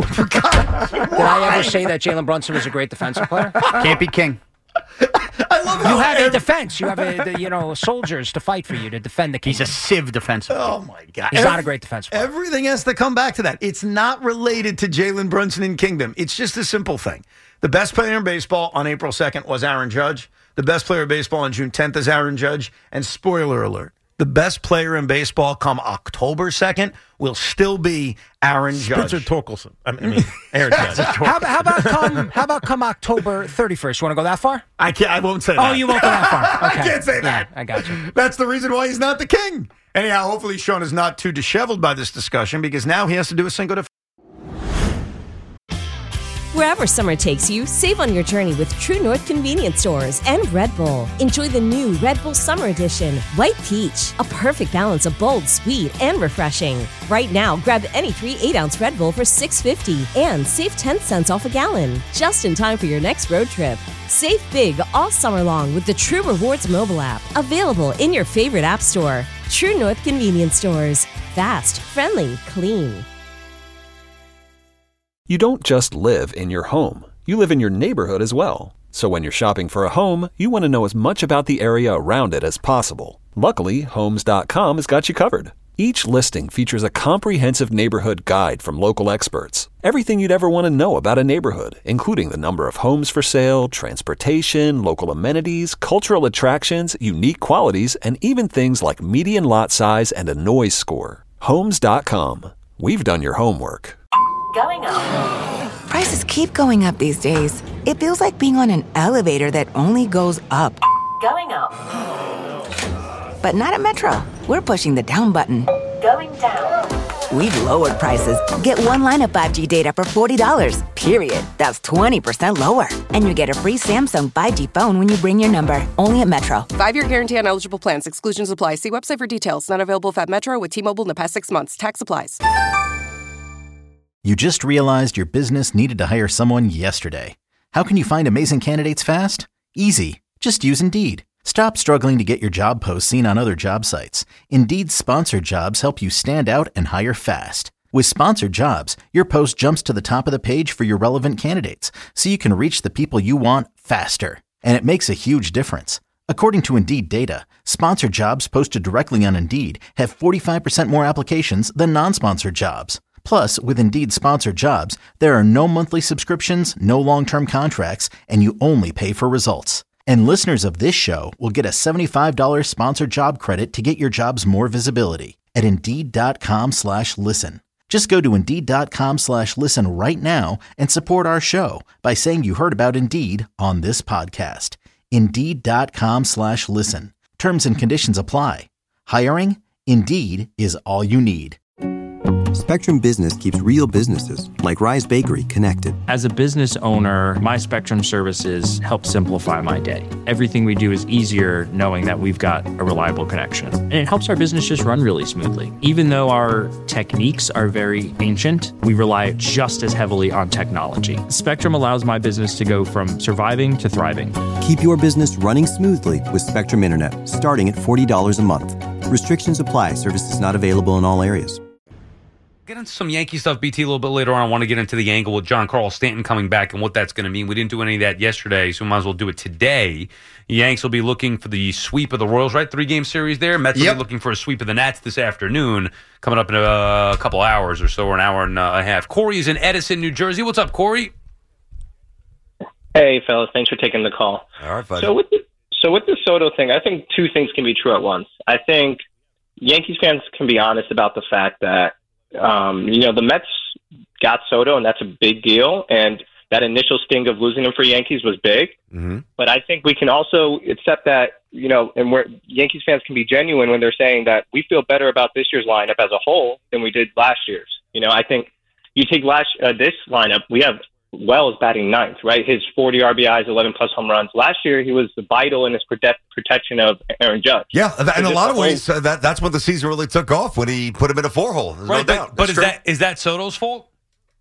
I ever say that Jalen Brunson was a great defensive player? Can't be king. I love You how have a ev- defense. You have a, the, you know soldiers to fight for you to defend the king. He's a sieve defensive. Oh, my God. He's Ev- not a great defensive player. Everything has to come back to that. It's not related to Jalen Brunson and Kingdom. It's just a simple thing. The best player in baseball on April second was Aaron Judge. The best player in baseball on June tenth is Aaron Judge. And spoiler alert, the best player in baseball come October second will still be Aaron Judge. Spencer Torkelson. I mean, I mean Aaron Judge. How, about- how about come? How about come October thirty-first? You want to go that far? I can't. I won't say that. Oh, you won't go that far. Okay. I can't say that. Yeah, I got you. That's the reason why he's not the king. Anyhow, hopefully Sean is not too disheveled by this discussion because now he has to do a Cinco de Wherever summer takes you, save on your journey with True North convenience stores and Red Bull. Enjoy the new Red Bull Summer Edition, White Peach, a perfect balance of bold, sweet, and refreshing. Right now, grab any three eight-ounce Red Bull for six fifty and save ten cents off a gallon, just in time for your next road trip. Save big all summer long with the True Rewards mobile app, available in your favorite app store. True North convenience stores. Fast, friendly, clean. You don't just live in your home. You live in your neighborhood as well. So when you're shopping for a home, you want to know as much about the area around it as possible. Luckily, Homes dot com has got you covered. Each listing features a comprehensive neighborhood guide from local experts. Everything you'd ever want to know about a neighborhood, including the number of homes for sale, transportation, local amenities, cultural attractions, unique qualities, and even things like median lot size and a noise score. Homes dot com. We've done your homework. Going up. Prices keep going up these days. It feels like being on an elevator that only goes up. Going up. But not at Metro. We're pushing the down button. Going down. We've lowered prices. Get one line of five G data for forty dollars, period. That's twenty percent lower. And you get a free Samsung five G phone when you bring your number. Only at Metro. Five-year guarantee on eligible plans. Exclusions apply. See website for details. Not available at Metro with T-Mobile in the past six months. Tax applies. You just realized your business needed to hire someone yesterday. How can you find amazing candidates fast? Easy. Just use Indeed. Stop struggling to get your job posts seen on other job sites. Indeed's sponsored jobs help you stand out and hire fast. With sponsored jobs, your post jumps to the top of the page for your relevant candidates, so you can reach the people you want faster. And it makes a huge difference. According to Indeed data, sponsored jobs posted directly on Indeed have forty-five percent more applications than non-sponsored jobs. Plus, with Indeed sponsored jobs, there are no monthly subscriptions, no long-term contracts, and you only pay for results. And listeners of this show will get a seventy-five dollars sponsored job credit to get your jobs more visibility at Indeed.com slash listen. Just go to Indeed.com slash listen right now and support our show by saying you heard about Indeed on this podcast. Indeed.com slash listen. Terms and conditions apply. Hiring? Indeed is all you need. Spectrum Business keeps real businesses, like Rise Bakery, connected. As a business owner, my Spectrum services help simplify my day. Everything we do is easier knowing that we've got a reliable connection. And it helps our business just run really smoothly. Even though our techniques are very ancient, we rely just as heavily on technology. Spectrum allows my business to go from surviving to thriving. Keep your business running smoothly with Spectrum Internet, starting at forty dollars a month. Restrictions apply. Services not available in all areas. Get into some Yankee stuff, B T, a little bit later on. I want to get into the angle with Giancarlo Stanton coming back and what that's going to mean. We didn't do any of that yesterday, so we might as well do it today. The Yanks will be looking for the sweep of the Royals, right? Three-game series there. Mets will Yep. be looking for a sweep of the Nats this afternoon, coming up in a, a couple hours or so, or an hour and a half. Corey is in Edison, New Jersey. What's up, Corey? Hey, fellas. Thanks for taking the call. All right, fine. So with the, so with the Soto thing, I think two things can be true at once. I think Yankees fans can be honest about the fact that Um, you know, the Mets got Soto, and that's a big deal. And that initial sting of losing him for Yankees was big. Mm-hmm. But I think we can also accept that, you know, and where Yankees fans can be genuine when they're saying that we feel better about this year's lineup as a whole than we did last year's. You know, I think you take last uh, this lineup, we have Wells batting ninth, right? His forty R B Is, eleven plus home runs. Last year, he was vital in his prote- protection of Aaron Judge. Yeah, in a lot of whole- ways, uh, that that's when the season really took off, when he put him in a four hole. There's Right, no but, doubt. but That's is true. that is that Soto's fault?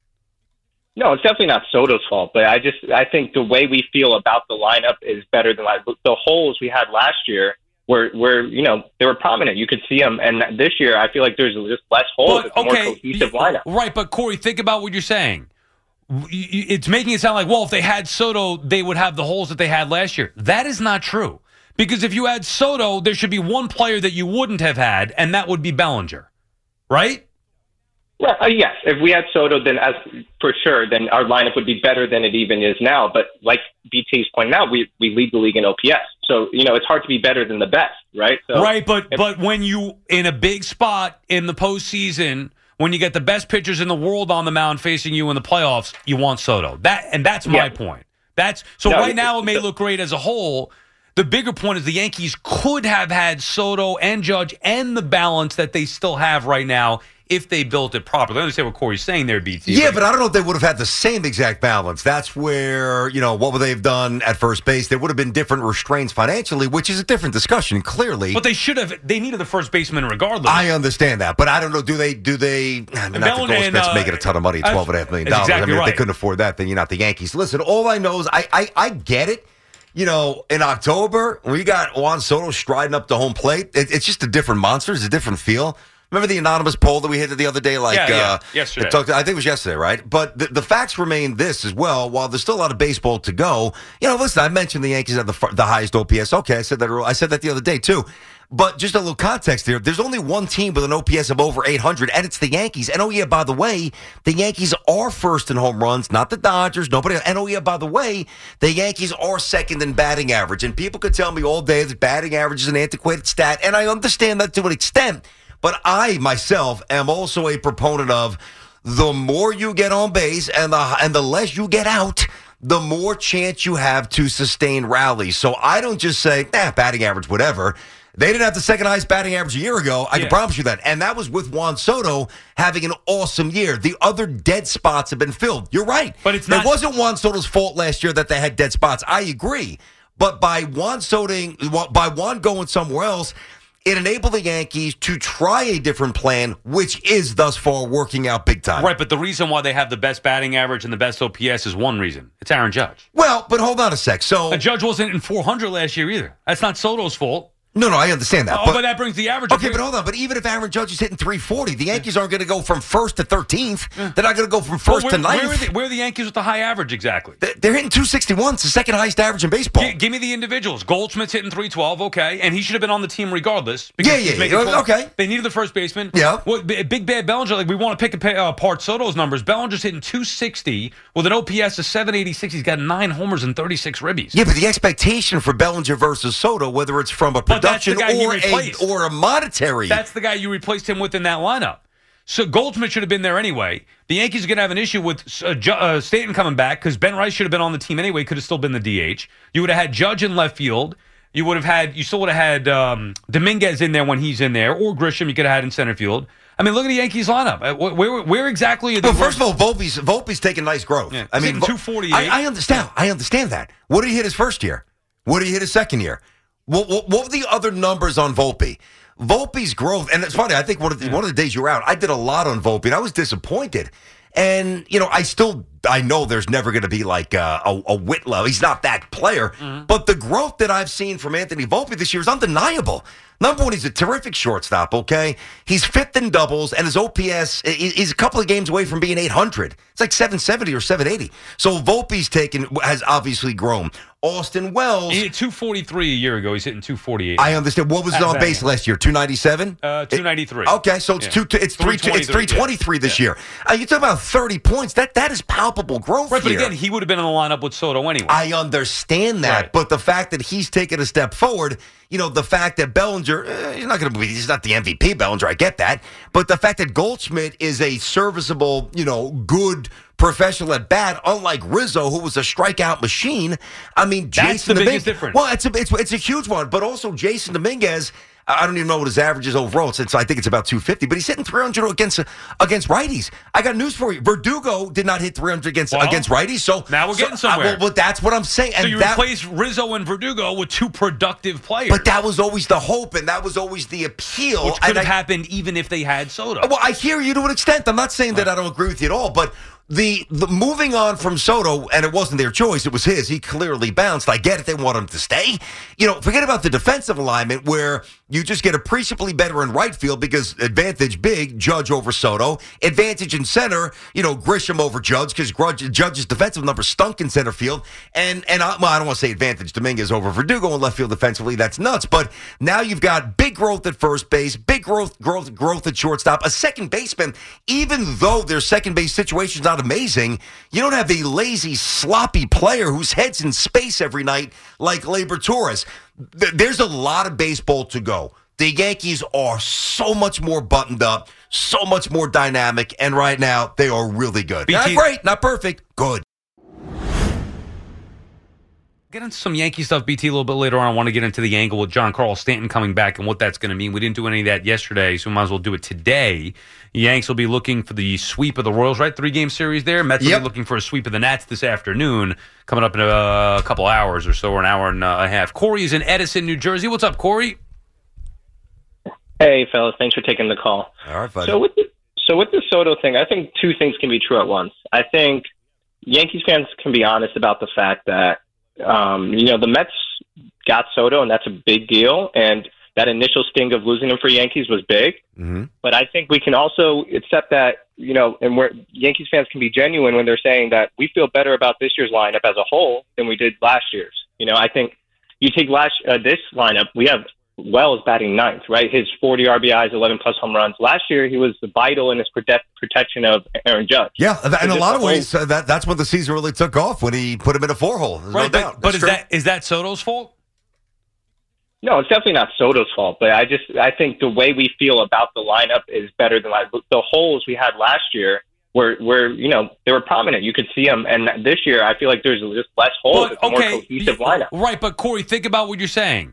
No, it's definitely not Soto's fault, but I just I think the way we feel about the lineup is better than like the holes we had last year. Were were you know they were prominent. You could see them, and this year I feel like there's just less holes. But, it's a more okay, cohesive lineup. Right, but Corey, think about what you're saying. It's making it sound like, well, if they had Soto, they would have the holes that they had last year. That is not true. Because if you had Soto, there should be one player that you wouldn't have had, and that would be Bellinger. Right? Well, uh, yes, if we had Soto, then as for sure, then our lineup would be better than it even is now. But like B T's pointing out, we we lead the league in O P S. So, you know, it's hard to be better than the best, right? So, right, but if, but when you, in a big spot in the postseason, when you get the best pitchers in the world on the mound facing you in the playoffs, you want Soto. That And that's my Yeah. point. That's So No, right it- now it may it- look great as a whole. The bigger point is the Yankees could have had Soto and Judge and the balance that they still have right now if they built it properly. I understand what Corey's saying there, B T. Yeah, but I don't know if they would have had the same exact balance. That's where, you know, what would they have done at first base? There would have been different restraints financially, which is a different discussion, clearly. But they should have. They needed the first baseman regardless. I understand that, but I don't know. Do they? Do they? I mean, not Bellinger the and, Goldschmidt's uh, making a ton of money, twelve and a half million that's dollars. exactly I mean, if right. they couldn't afford that, then you're not the Yankees. Listen, all I know is I, I, I get it. You know, in October, when you got Juan Soto striding up the home plate, it, it's just a different monster. It's a different feel. Remember the anonymous poll that we hit the other day? Like, Yeah, yeah. uh, Yesterday. it talked- I think it was yesterday, right? But the, the facts remain this as well. While there's still a lot of baseball to go, you know, listen, I mentioned the Yankees have the, fir- the highest O P S. Okay, I said that. I said that the other day too. But just a little context here. There's only one team with an O P S of over eight hundred, and it's the Yankees. And oh yeah, by the way, the Yankees are first in home runs, not the Dodgers, nobody else. And oh yeah, by the way, the Yankees are second in batting average. And people could tell me all day that batting average is an antiquated stat, and I understand that to an extent. But I, myself, am also a proponent of the more you get on base and the and the less you get out, the more chance you have to sustain rallies. So I don't just say, eh, batting average, whatever. They didn't have the second highest batting average a year ago. I Yeah. can promise you that. And that was with Juan Soto having an awesome year. The other dead spots have been filled. You're right. But it's not- It wasn't Juan Soto's fault last year that they had dead spots. I agree. But by Juan Soto, by Juan going somewhere else, it enabled the Yankees to try a different plan, which is thus far working out big time. Right, but the reason why they have the best batting average and the best O P S is one reason. It's Aaron Judge. Well, but hold on a sec. So A Judge wasn't in four hundred last year either. That's not Soto's fault. No, no, I understand that. Oh, but, that brings the average up Okay, here. but hold on. But even if Aaron Judge is hitting three forty, the Yankees aren't going to go from first to thirteenth. They're not going to go from first Well, where, to ninth. Where are, the, where are the Yankees with the high average exactly? They're- They're hitting two sixty-one. It's the second highest average in baseball. G- give me the individuals. Goldschmidt's hitting three twelve, okay, and he should have been on the team regardless. because Yeah, he's yeah, making yeah, twelve. okay. They needed the first baseman. Yeah. Well, B- Big Bad Bellinger, like we want to pick uh, apart Soto's numbers. Bellinger's hitting two sixty with an O P S of seven eighty-six. He's got nine homers and thirty-six ribbies. Yeah, but the expectation for Bellinger versus Soto, whether it's from a But that's the production guy he or a, replaced. or a monetary. That's the guy you replaced him with in that lineup. So Goldschmidt should have been there anyway. The Yankees are going to have an issue with uh, Ju- uh, Stanton coming back because Ben Rice should have been on the team anyway. Could have still been the D H. You would have had Judge in left field. You would have had. You still would have had um, Dominguez in there when he's in there, or Grisham. You could have had in center field. I mean, look at the Yankees lineup. Uh, wh- Where, where exactly? Are they Well, first of all, Volpe's Volpe's taking nice growth. Yeah, I he's mean, hitting Vo- two forty-eight. I, I understand. I understand that. What did he hit his first year? What did he hit his second year? What, what, what were the other numbers on Volpe? Volpe's growth, and it's funny. I think one of the, one of the days you were out, I did a lot on Volpe, and I was disappointed. And you know, I still I know there's never going to be like a, a, a Whitlow. He's not that player, Mm-hmm. but the growth that I've seen from Anthony Volpe this year is undeniable. Number one, he's a terrific shortstop, okay? He's fifth in doubles, and his O P S i- is a couple of games away from being eight hundred. It's like seven seventy or seven eighty. So Volpe's taken, has obviously grown. Austin Wells. He hit two forty-three a year ago. He's hitting two forty-eight. I understand. What was At it on batting. base last year? two ninety-seven? Uh, two ninety-three. Okay, so it's Yeah. two. It's three. It's three twenty-three this Yeah. year. Uh, you talk about thirty points. That that is palpable growth Right, but here. again, he would have been in the lineup with Soto anyway. I understand that, Right. but the fact that he's taken a step forward, you know, the fact that Bellinger, eh, he's not going to be, he's not the M V P Bellinger, I get that, but the fact that Goldschmidt is a serviceable, you know, good professional at bat, unlike Rizzo, who was a strikeout machine. I mean, That's Jason the Dominguez. biggest difference. Well, it's a, it's, it's a huge one, but also Jason Dominguez. I don't even know what his average is overall. Since I think it's about two fifty, but he's hitting three hundred against against righties. I got news for you. Verdugo did not hit three hundred against Well, against righties. So now we're so, getting somewhere. I, well, well, that's what I'm saying. so and you that, replace Rizzo and Verdugo with two productive players. But that was always the hope, and that was always the appeal. Which could and have I, happened even if they had Soto. Well, I hear you to an extent. I'm not saying that I don't agree with you at all, but the the moving on from Soto, and it wasn't their choice, it was his. He clearly bounced. I get it. They want him to stay. You know, forget about the defensive alignment where you just get appreciably better in right field because advantage big, Judge over Soto. Advantage in center, you know, Grisham over Judge because Judge's defensive number stunk in center field. And, and I, well, I don't want to say advantage Dominguez over Verdugo in left field defensively. That's nuts. But now you've got big growth at first base, big growth, growth, growth at shortstop, a second baseman, even though their second base situation's not amazing, you don't have a lazy, sloppy player whose head's in space every night like Labor Torres. Th- There's a lot of baseball to go. The Yankees are so much more buttoned up, so much more dynamic, and right now they are really good. B T Not great, not perfect, good. Get into some Yankee stuff, B T, a little bit later on. I want to get into the angle with Giancarlo Stanton coming back and what that's going to mean. We didn't do any of that yesterday, so we might as well do it today. The Yanks will be looking for the sweep of the Royals, right? Three-game series there. Mets will Yep. be looking for a sweep of the Nats this afternoon, coming up in a, a couple hours or so, or an hour and a half. Corey is in Edison, New Jersey. What's up, Corey? Hey, fellas, thanks for taking the call. All right, buddy. So with the, so with the Soto thing, I think two things can be true at once. I think Yankees fans can be honest about the fact that um, you know the Mets got Soto, and that's a big deal, and that initial sting of losing him for Yankees was big. Mm-hmm. But I think we can also accept that, you know, and where Yankees fans can be genuine when they're saying that we feel better about this year's lineup as a whole than we did last year's. You know, I think you take last uh, this lineup, we have Wells batting ninth, right? His forty R B Is, eleven plus home runs. Last year, he was vital in his prote- protection of Aaron Judge. Yeah, in So a lot just of the ways, whole- uh, that that's when the season really took off, when he put him in a four-hole. There's Right, no but, doubt. but That's is true. that is that Soto's fault? No, it's definitely not Soto's fault, but I just I think the way we feel about the lineup is better than like the holes we had last year. Were were you know they were prominent. You could see them, and this year I feel like there's just less holes. It's a more cohesive lineup. Right, but Corey, think about what you're saying.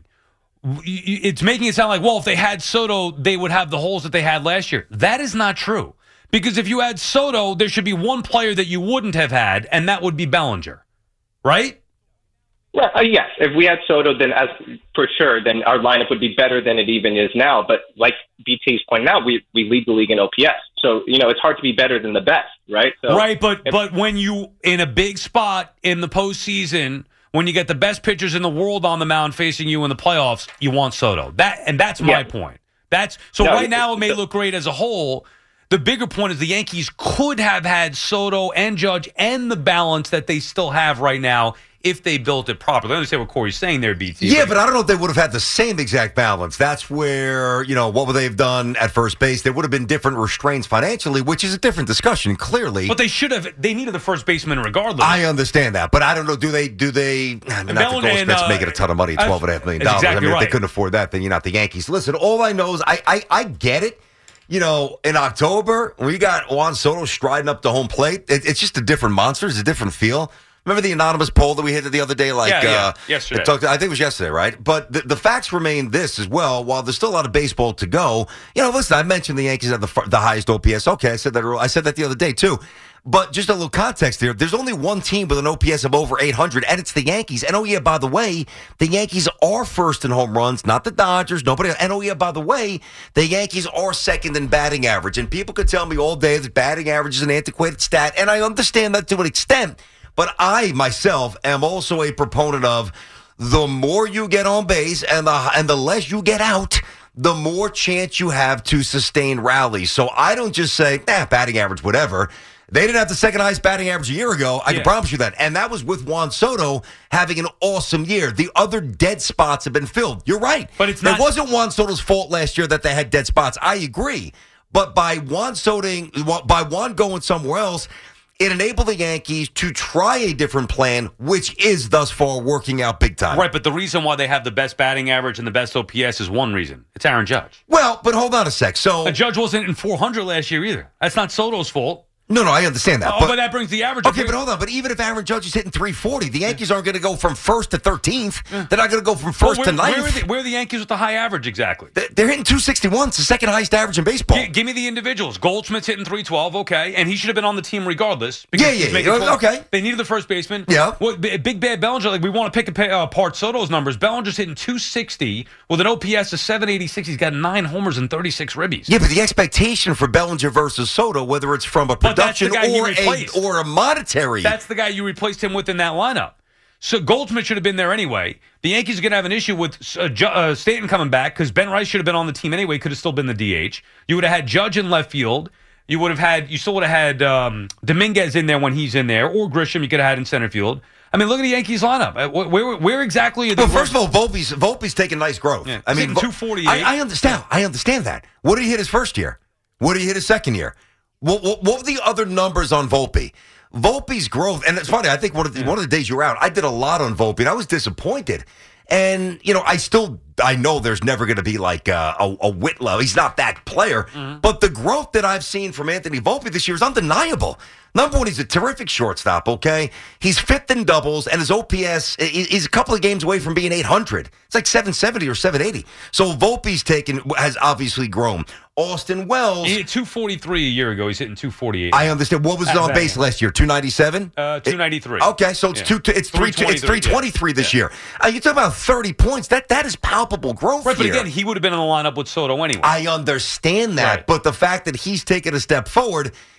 It's making it sound like, well, if they had Soto, they would have the holes that they had last year. That is not true. Because if you had Soto, there should be one player that you wouldn't have had, and that would be Bellinger. Right? Well, uh, yes. If we had Soto, then as for sure, then our lineup would be better than it even is now. But like B T's pointing out, we we lead the league in O P S. So, you know, it's hard to be better than the best, right? So, right, but if, but when you in a big spot in the postseason, when you get the best pitchers in the world on the mound facing you in the playoffs, you want Soto. That and that's my Yeah. point. That's so No, right now it may the- look great as a whole. The bigger point is the Yankees could have had Soto and Judge and the balance that they still have right now if they built it properly. I understand what Corey's saying there, B T. Yeah, but I don't know if they would have had the same exact balance. That's where, you know, what would they have done at first base? There would have been different restraints financially, which is a different discussion, clearly. But they should have. They needed the first baseman regardless. I understand that, but I don't know. Do they? Do they? I mean, not the Goldsmiths uh, making a ton of money, twelve and a half million that's dollars. exactly I mean, if right. they couldn't afford that, then you're not the Yankees. Listen, all I know is I, I, I get it. You know, in October, we got Juan Soto striding up to home plate. It, it's just a different monster. It's a different feel. Remember the anonymous poll that we hit the other day? Like, Yeah, yeah. uh, Yesterday. it talked- I think it was yesterday, right? But the, the facts remain this as well. While there's still a lot of baseball to go, you know, listen, I mentioned the Yankees have the, fir- the highest O P S. Okay, I said that. I said that the other day too. But just a little context here. There's only one team with an O P S of over eight hundred, and it's the Yankees. And oh yeah, by the way, the Yankees are first in home runs, not the Dodgers, nobody else. And oh yeah, by the way, the Yankees are second in batting average. And people could tell me all day that batting average is an antiquated stat, and I understand that to an extent. But I, myself, am also a proponent of the more you get on base and the and the less you get out, the more chance you have to sustain rallies. So I don't just say, nah, batting average, whatever. They didn't have the second highest batting average a year ago. I Yeah. can promise you that. And that was with Juan Soto having an awesome year. The other dead spots have been filled. You're right. But it's It not- wasn't Juan Soto's fault last year that they had dead spots. I agree. But by Juan Soto, by Juan going somewhere else, it enabled the Yankees to try a different plan, which is thus far working out big time. Right, but the reason why they have the best batting average and the best O P S is one reason. It's Aaron Judge. Well, but hold on a sec. So A Judge wasn't in four hundred last year either. That's not Soto's fault. No, no, I understand that. Oh, but, that brings the average up. Okay, but hold on. But even if Aaron Judge is hitting three forty, the Yankees aren't going to go from first to thirteenth. They're not going to go from first Well, to where, ninth. where, are the, where are the Yankees with the high average exactly? They're hitting two sixty-one. It's the second highest average in baseball. G- give me the individuals. Goldschmidt's hitting three twelve, okay, and he should have been on the team regardless. Because Yeah, he's yeah, making yeah, twelve. okay. They needed the first baseman. Yeah. Well, B- Big Bad Bellinger, like we want to pick apart uh, apart Soto's numbers. Bellinger's hitting two sixty with an O P S of seven eighty-six. He's got nine homers and thirty-six ribbies. Yeah, but the expectation for Bellinger versus Soto, whether it's from a But that's the production guy he or a replaced. or a monetary. That's the guy you replaced him with in that lineup. So Goldschmidt should have been there anyway. The Yankees are going to have an issue with uh, Ju- uh, Stanton coming back because Ben Rice should have been on the team anyway. Could have still been the D H. You would have had Judge in left field. You would have had. You still would have had um, Dominguez in there when he's in there, or Grisham. You could have had in center field. I mean, look at the Yankees lineup. Uh, Where, where, where exactly? Are they, Well, first of all, Volpe's Volpe's taking nice growth. Yeah, I he's mean, hitting Vo- two forty-eight. I, I understand. I understand that. What did he hit his first year? What did he hit his second year? What, what, what were the other numbers on Volpe? Volpe's growth, and it's funny. I think one of the, one of the days you were out, I did a lot on Volpe, and I was disappointed. And you know, I still I know there's never going to be like a, a, a Whitlow. He's not that player, Mm-hmm. but the growth that I've seen from Anthony Volpe this year is undeniable. Number one, he's a terrific shortstop. Okay, he's fifth in doubles, and his O P S is he's a couple of games away from being eight hundred. It's like seven seventy or seven eighty. So Volpe's taken has obviously grown. Austin Wells, He hit two forty-three a year ago. He's hitting two forty-eight. I understand. What was At on batting. base last year? two ninety-seven? Uh, two ninety-three. Okay, so it's Yeah. two. It's three. It's three twenty-three this Yeah. year. Uh, you're talking about thirty points. That that is palpable growth. Right, but here. again, he would have been in the lineup with Soto anyway. I understand that, Right. but the fact that he's taken a step forward,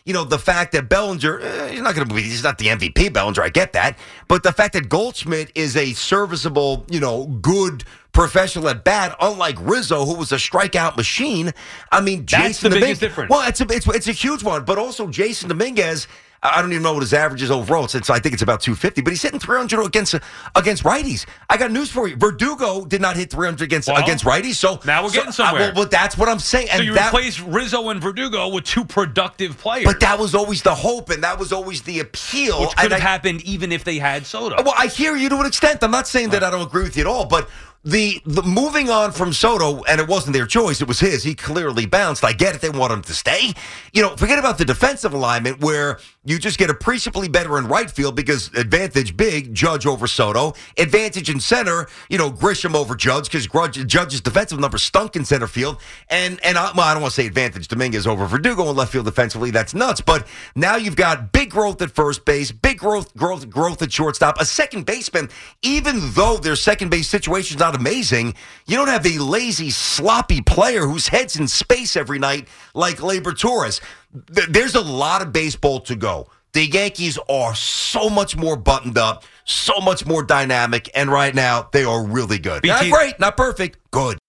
you know, the fact that Bellinger, eh, he's not going to be, he's not the M V P Bellinger, I get that. But the fact that Goldschmidt is a serviceable, you know, good professional at bat, unlike Rizzo, who was a strikeout machine. I mean, That's Jason the biggest Dominguez. difference. Well, it's a, it's, it's a huge one. But also, Jason Dominguez, I don't even know what his average is overall. It's, it's, I think it's about two fifty, but he's hitting three hundred against against righties. I got news for you. Verdugo did not hit three hundred against Well, against righties. So now we're so, getting somewhere. I, well, well, that's what I'm saying. So And you that, replace Rizzo and Verdugo with two productive players. but that was always the hope, and that was always the appeal. Which could And have I- happened even if they had Soto. Well, I hear you to an extent. I'm not saying that I don't agree with you at all, but the the moving on from Soto, and it wasn't their choice, it was his. He clearly bounced. I get it. They want him to stay. You know, forget about the defensive alignment where you just get appreciably better in right field because advantage big, Judge over Soto. Advantage in center, you know, Grisham over Judge because Judge's defensive number stunk in center field. And, and I, well, I don't want to say advantage Dominguez over Verdugo in left field defensively. That's nuts. But now you've got big growth at first base, big growth, growth, growth at shortstop, a second baseman, even though their second base situation's not amazing, you don't have a lazy, sloppy player whose head's in space every night like Labor Torres. Th- There's a lot of baseball to go. The Yankees are so much more buttoned up, so much more dynamic, and right now they are really good. B T Not great, not perfect, good.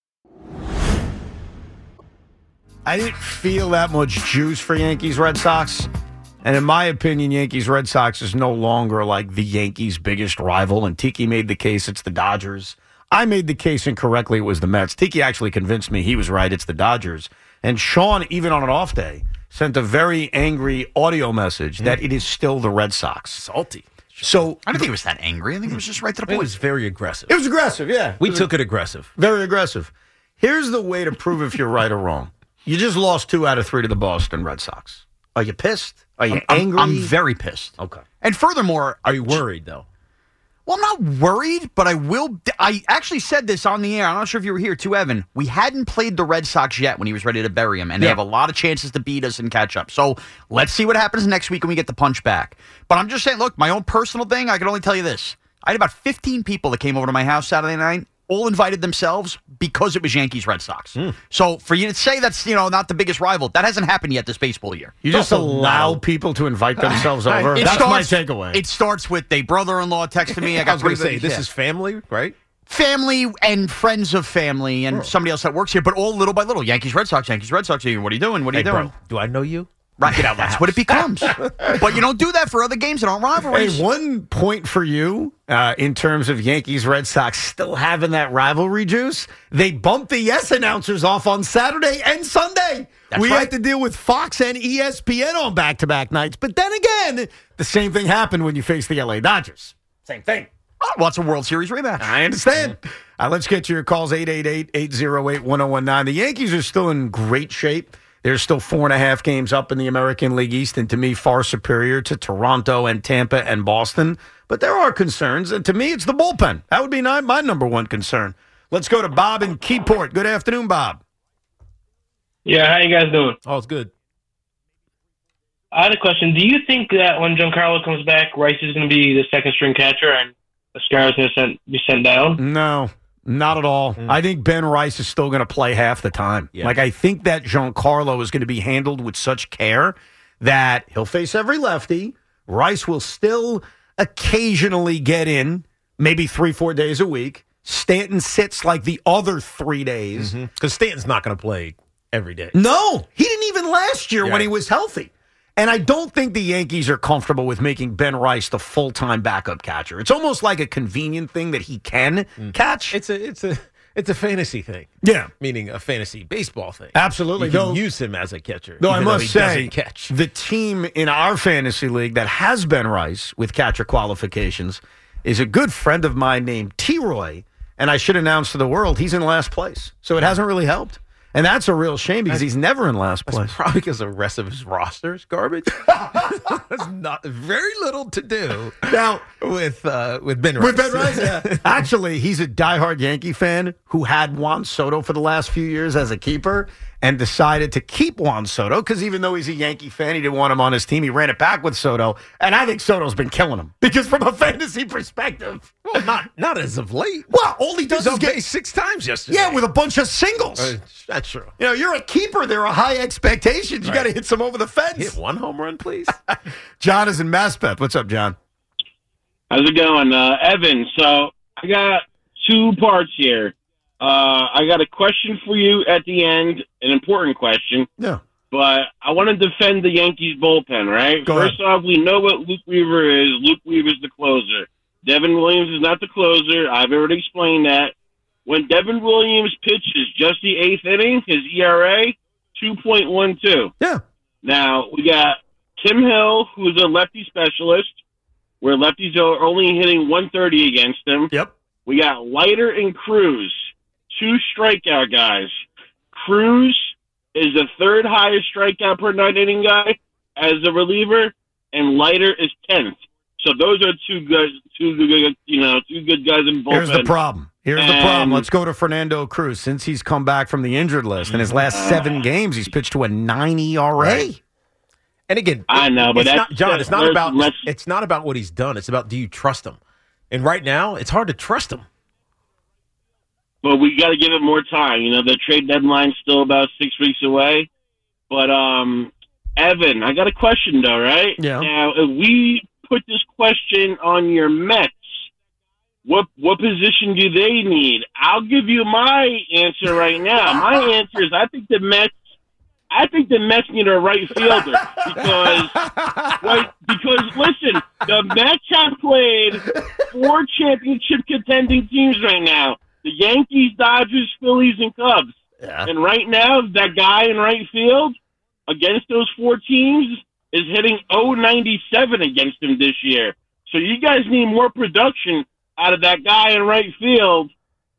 I didn't feel that much juice for Yankees Red Sox. And in my opinion, Yankees Red Sox is no longer like the Yankees' biggest rival. And Tiki made the case it's the Dodgers. I made the case incorrectly. It was the Mets. Tiki actually convinced me he was right. It's the Dodgers. And Sean, even on an off day, sent a very angry audio message that it is still the Red Sox. Salty. So I don't think it was that angry. I think it was just right to the It point. was very aggressive. It was aggressive, yeah. We It was took it aggressive. Very aggressive. Here's the way to prove if you're right or wrong. You just lost two out of three to the Boston Red Sox. Are you pissed? Are you I'm, angry? I'm very pissed. Okay. And furthermore, Are you worried, though? well, I'm not worried, but I will. I actually said this on the air. I'm not sure if you were here too, Evan. We hadn't played the Red Sox yet when he was ready to bury him, and they Yeah. have a lot of chances to beat us and catch up. So let's see what happens next week when we get the punch back. But I'm just saying, look, my own personal thing, I can only tell you this. I had about fifteen people that came over to my house Saturday night, all invited themselves because it was Yankees Red Sox. Hmm. So for you to say that's, you know, not the biggest rival, that hasn't happened yet this baseball year. You just allow people to invite themselves over? It That's starts- my takeaway. It starts with a brother-in-law texted me. I I got was going to three- say, this yeah. is family, right? family and friends of family and somebody else that works here, but all little by little. Yankees, Red Sox, Yankees, Red Sox. What are you doing? What are Hey, you doing? bro, do I know you? Right, get out. That's what it becomes. But you don't do that for other games that aren't rivalries. Hey, one point for you uh, in terms of Yankees Red Sox still having that rivalry juice. They bumped the Yes announcers off on Saturday and Sunday. That's we right. had to deal with Fox and E S P N on back-to-back nights. But then again, the same thing happened when you face the L A Dodgers. Same thing. Oh, well, it's a World Series rematch. I understand. Uh, let's get to your calls, eight eight eight, eight oh eight, one oh one nine. The Yankees are still in great shape. They're still four and a half games up in the American League East, and to me, far superior to Toronto and Tampa and Boston. But there are concerns, and to me, it's the bullpen. That would be my, my number one concern. Let's go to Bob in Keyport. Good afternoon, Bob. Yeah, how you guys doing? Oh, it's good. I had a question. Do you think that when Giancarlo comes back, Rice is going to be the second string catcher and Ascara's going to be sent down? No, not at all. Mm. I think Ben Rice is still going to play half the time. Yeah. Like, I think that Giancarlo is going to be handled with such care that he'll face every lefty. Rice will still occasionally get in, maybe three, four days a week. Stanton sits like the other three days. Because mm-hmm. Stanton's not going to play every day. No, he didn't even last year Yeah. when he was healthy. And I don't think the Yankees are comfortable with making Ben Rice the full-time backup catcher. It's almost like a convenient thing that he can catch. It's a it's a it's a fantasy thing. Yeah. Meaning a fantasy baseball thing. Absolutely. You can Though- use him as a catcher. Though I even must he say, doesn't catch. the team in our fantasy league that has Ben Rice with catcher qualifications is a good friend of mine named T-Roy, and I should announce to the world he's in last place. So it hasn't really helped. And that's a real shame because he's never in last That's place. probably because the rest of his roster is garbage. There's not very little to do now with uh, with Ben Rice. With Ben Rice, yeah. Actually, he's a diehard Yankee fan who had Juan Soto for the last few years as a keeper. and decided to keep Juan Soto because even though he's a Yankee fan, he didn't want him on his team. He ran it back with Soto, and I think Soto's been killing him because from a fantasy perspective, well, not not as of late. Well, all he does He's is get base six times yesterday. Yeah, with a bunch of singles. Uh, that's true. You know, you're a keeper. There are high expectations. You Right. got to hit some over the fence. Hit one home run, please. John is in Maspeth. What's up, John? How's it going, uh, Evan? So I got two parts here. Uh, I got a question for you at the end, an important question. Yeah. But I want to defend the Yankees bullpen, right? Go First off, we know what Luke Weaver is. Luke Weaver's the closer. Devin Williams is not the closer. I've already explained that. When Devin Williams pitches just the eighth inning, his E R A, two point one two. Yeah. Now, we got Tim Hill, who's a lefty specialist, where lefties are only hitting one thirty against him. Yep. We got Leiter and Cruz, two strikeout guys. Cruz is the third highest strikeout per nine inning guy as a reliever, and Leiter is tenth. So those are two good, two good, you know, two good guys in bullpen. Here's the problem. Here's and, the problem. Let's go to Fernando Cruz. Since he's come back from the injured list, in his last seven games, he's pitched to a nine E R A. Right. And again, I know, but it's that's not, John. It's not let's- about let's- it's not about what he's done. It's about do you trust him? And right now, it's hard to trust him. But we got to give it more time. You know, the trade deadline's still about six weeks away. But, um, Evan, I got a question, though, right? Yeah. Now, if we put this question on your Mets, what what position do they need? I'll give you my answer right now. My answer is I think the Mets I think the Mets need a right fielder because, right, because listen, the Mets have played four championship contending teams right now: the Yankees, Dodgers, Phillies, and Cubs. Yeah. And right now, that guy in right field against those four teams is hitting oh ninety-seven against them this year. So you guys need more production out of that guy in right field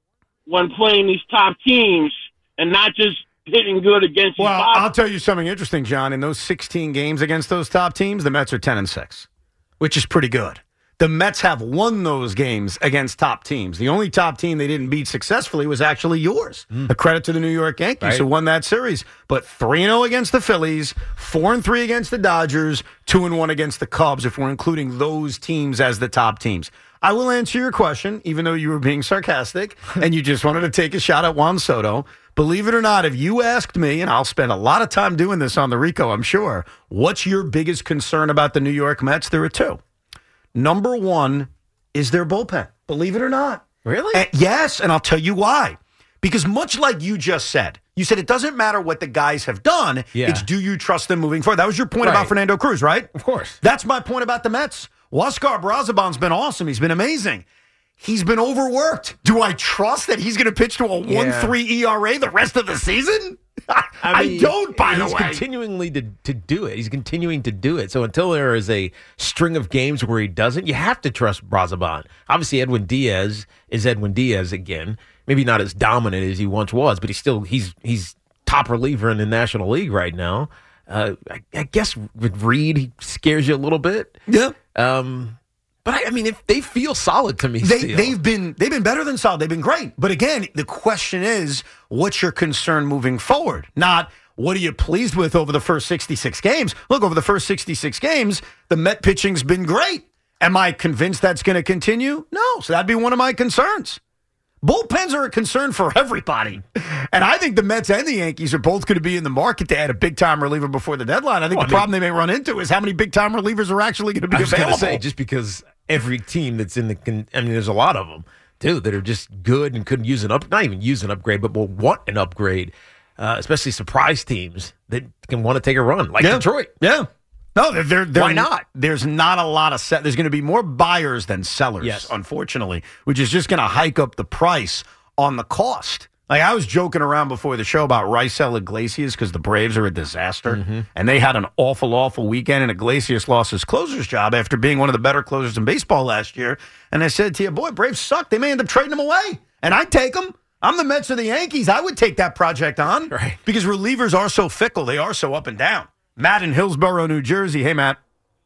when playing these top teams, and not just hitting good against Well, these top. I'll tell you something interesting, John. In those sixteen games against those top teams, the Mets are ten and six, which is pretty good. The Mets have won those games against top teams. The only top team they didn't beat successfully was actually yours. A credit to the New York Yankees Right. who won that series. But three and oh against the Phillies, four and three against the Dodgers, two and one against the Cubs, if we're including those teams as the top teams. I will answer your question, even though you were being sarcastic and you just wanted to take a shot at Juan Soto. Believe it or not, if you asked me, and I'll spend a lot of time doing this on the Rico, I'm sure, what's your biggest concern about the New York Mets? There are two. Number one is their bullpen. Believe it or not. Really? And yes, and I'll tell you why. Because much like you just said, you said it doesn't matter what the guys have done. Yeah. It's do you trust them moving forward? That was your point Right. about Fernando Cruz, right? Of course. That's my point about the Mets. Huascar Brazaban's been awesome. He's been amazing. He's been overworked. Do I trust that he's going to pitch to a Yeah. one three E R A the rest of the season? I, I mean, don't, by the he's way. continuing to, to do it. He's continuing to do it. So until there is a string of games where he doesn't, you have to trust Brazaban. Obviously, Edwin Diaz is Edwin Diaz again. Maybe not as dominant as he once was, but he's still he's he's top reliever in the National League right now. Uh, I, I guess with Reed, he scares you a little bit. Yeah. Um, but I, I mean, if they feel solid to me, They, still. they've been they've been better than solid. They've been great. But again, the question is, what's your concern moving forward? Not what are you pleased with over the first sixty-six games? Look, over the first sixty-six games, the Met pitching's been great. Am I convinced that's going to continue? No. So that'd be one of my concerns. Bullpens are a concern for everybody. And I think the Mets and the Yankees are both going to be in the market to add a big-time reliever before the deadline. I think Well, the I mean- problem they may run into is how many big-time relievers are actually going to be I was going to available. say, just because every team that's in the, con- I mean, there's a lot of them, too, that are just good and couldn't use an up, not even use an upgrade, but will want an upgrade, uh, especially surprise teams that can want to take a run, like Yeah. Detroit. Yeah. No, they're, they're, they're Why not? There's not a lot of set. There's going to be more buyers than sellers, Yes. unfortunately, which is just going to hike up the price on the cost. Like I was joking around before the show about Raisel Iglesias because the Braves are a disaster, Mm-hmm. and they had an awful, awful weekend, and Iglesias lost his closer's job after being one of the better closers in baseball last year. And I said to you, boy, Braves suck. They may end up trading him away, and I'd take him. I'm the Mets or the Yankees. I would take that project on Right. because relievers are so fickle. They are so up and down. Matt in Hillsborough, New Jersey. Hey, Matt.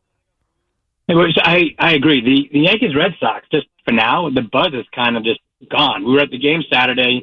Hey, well, I, I agree. The the Yankees Red Sox, just for now, the buzz is kind of just gone. We were at the game Saturday.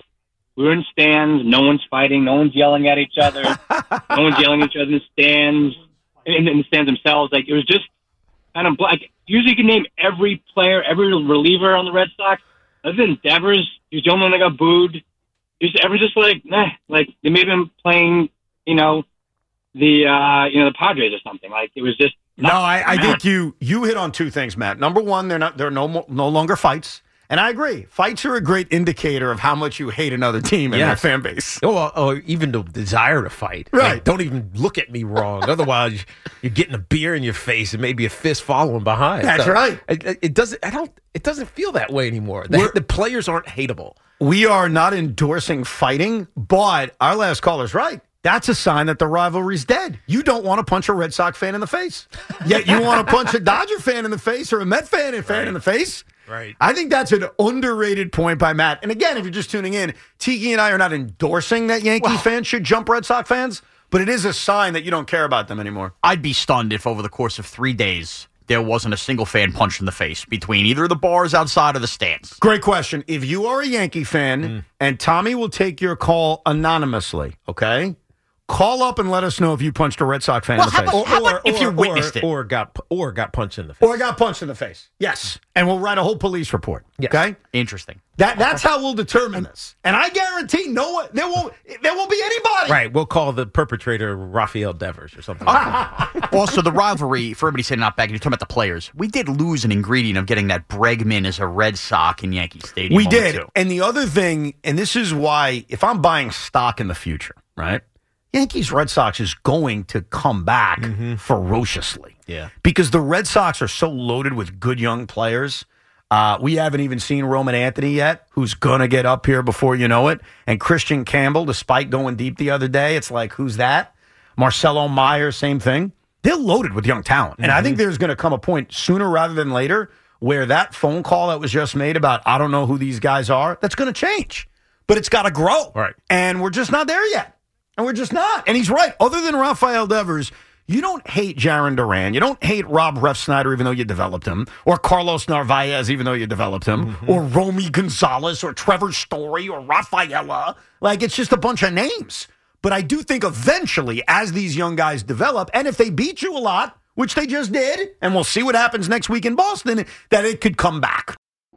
We were in stands. No one's fighting. No one's yelling at each other. No one's yelling at each other in the stands, in, in the stands themselves. Like, it was just kind of like, usually you can name every player, every reliever on the Red Sox. Other than Devers, he was the only one that got booed. It was, everyone's just like, nah, like they made him playing, you know, the uh, you know the Padres or something. Like, it was just no. I, I think you you hit on two things, Matt. Number one, they're not. There are no mo- no longer fights. And I agree. Fights are a great indicator of how much you hate another team and Yes. their fan base. Or, or even the desire to fight. Right. Like, don't even look at me wrong. Otherwise, you're getting a beer in your face and maybe a fist following behind. That's right. It, it doesn't. I don't. It doesn't feel that way anymore. The, the players aren't hateable. We are not endorsing fighting, but our last caller's right. That's a sign that the rivalry's dead. You don't want to punch a Red Sox fan in the face. Yet you want to punch a Dodger fan in the face or a Met fan and fan Right. in the face. Right. I think that's an underrated point by Matt. And again, if you're just tuning in, Tiki and I are not endorsing that Yankee Well- fans should jump Red Sox fans, but it is a sign that you don't care about them anymore. I'd be stunned if over the course of three days there wasn't a single fan punched in the face between either of the bars outside of the stands. Great question. If you are a Yankee fan, Mm. and Tommy will take your call anonymously, okay? Call up and let us know if you punched a Red Sox fan Well, in the how face. about- how about if you or, witnessed it? or got or got punched in the face. Or got punched in the face. Yes. And we'll write a whole police report. Yes. Okay? Interesting. That that's how we'll determine this. And I guarantee no one there won't there won't be anybody. Right. We'll call the perpetrator Rafael Devers or something. like that. Also, the rivalry, for everybody saying not back, you're talking about the players. We did lose an ingredient of getting that Bregman as a Red Sox in Yankee Stadium. We moment, did. too. And the other thing, and this is why if I'm buying stock in the future, right? Yankees Red Sox is going to come back ferociously. Yeah. Because the Red Sox are so loaded with good young players. Uh, we haven't even seen Roman Anthony yet, who's going to get up here before you know it. And Christian Campbell, despite going deep the other day, it's like, who's that? Marcelo Meyer, same thing. They're loaded with young talent. And I think there's going to come a point sooner rather than later where that phone call that was just made about, I don't know who these guys are, that's going to change. But it's got to grow. Right. And we're just not there yet. And we're just not. And he's right. Other than Rafael Devers, you don't hate Jaron Duran. You don't hate Rob Refsnyder, even though you developed him, or Carlos Narvaez, even though you developed him, or Romy Gonzalez, or Trevor Story, or Rafaela. Like, it's just a bunch of names. But I do think eventually, as these young guys develop, and if they beat you a lot, which they just did, and we'll see what happens next week in Boston, that it could come back.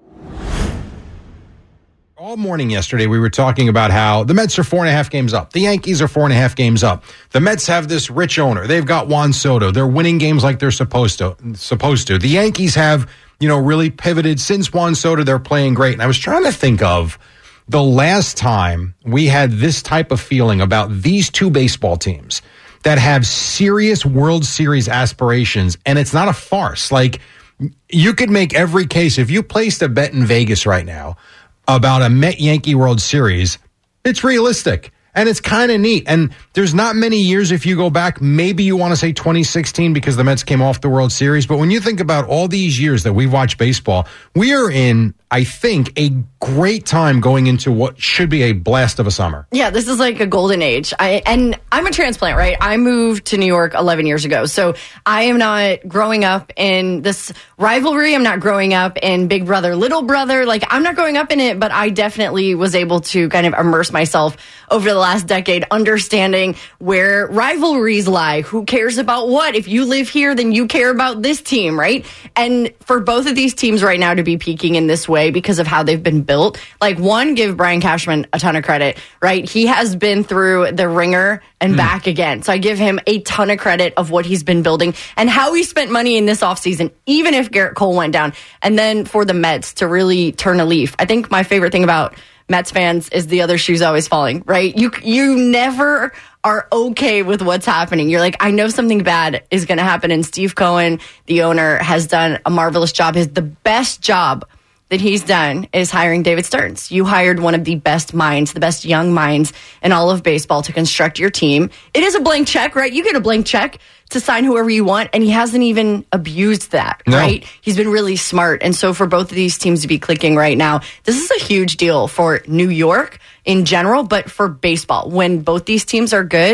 All morning yesterday, we were talking about how the Mets are four and a half games up. The Yankees are four and a half games up. The Mets have this rich owner. They've got Juan Soto. They're winning games like they're supposed to. Supposed to. The Yankees have, you know, really pivoted since Juan Soto. They're playing great. And I was trying to think of the last time we had this type of feeling about these two baseball teams that have serious World Series aspirations, and it's not a farce. Like, you could make every case. If you placed a bet in Vegas right now about a Met Yankee World Series, it's realistic and it's kind of neat. And there's not many years, if you go back, maybe you want to say twenty sixteen because the Mets came off the World Series. But when you think about all these years that we've watched baseball, we are in, I think, a great time going into what should be a blast of a summer. Yeah, this is like a golden age. I and I'm a transplant, right? I moved to New York eleven years ago. So I am not growing up in this rivalry. I'm not growing up in Big Brother, Little Brother. Like, I'm not growing up in it, but I definitely was able to kind of immerse myself over the last decade, understanding where rivalries lie. Who cares about what? If you live here, then you care about this team, right? And for both of these teams right now to be peaking in this way because of how they've been built, like, one, give Brian Cashman a ton of credit, right? He has been through the ringer and mm. back again. So I give him a ton of credit of what he's been building and how he spent money in this offseason, even if Garrett Cole went down. And then for the Mets to really turn a leaf. I think my favorite thing about Mets fans is the other shoe's always falling, right? You you never are okay with what's happening. You're like, I know something bad is going to happen. And Steve Cohen, the owner, has done a marvelous job. His the best job that he's done is hiring David Stearns. You hired one of the best minds, the best young minds in all of baseball to construct your team. It is a blank check, right? You get a blank check to sign whoever you want, and he hasn't even abused that, no. right? He's been really smart. And so for both of these teams to be clicking right now, this is a huge deal for New York in general, but for baseball. When both these teams are good,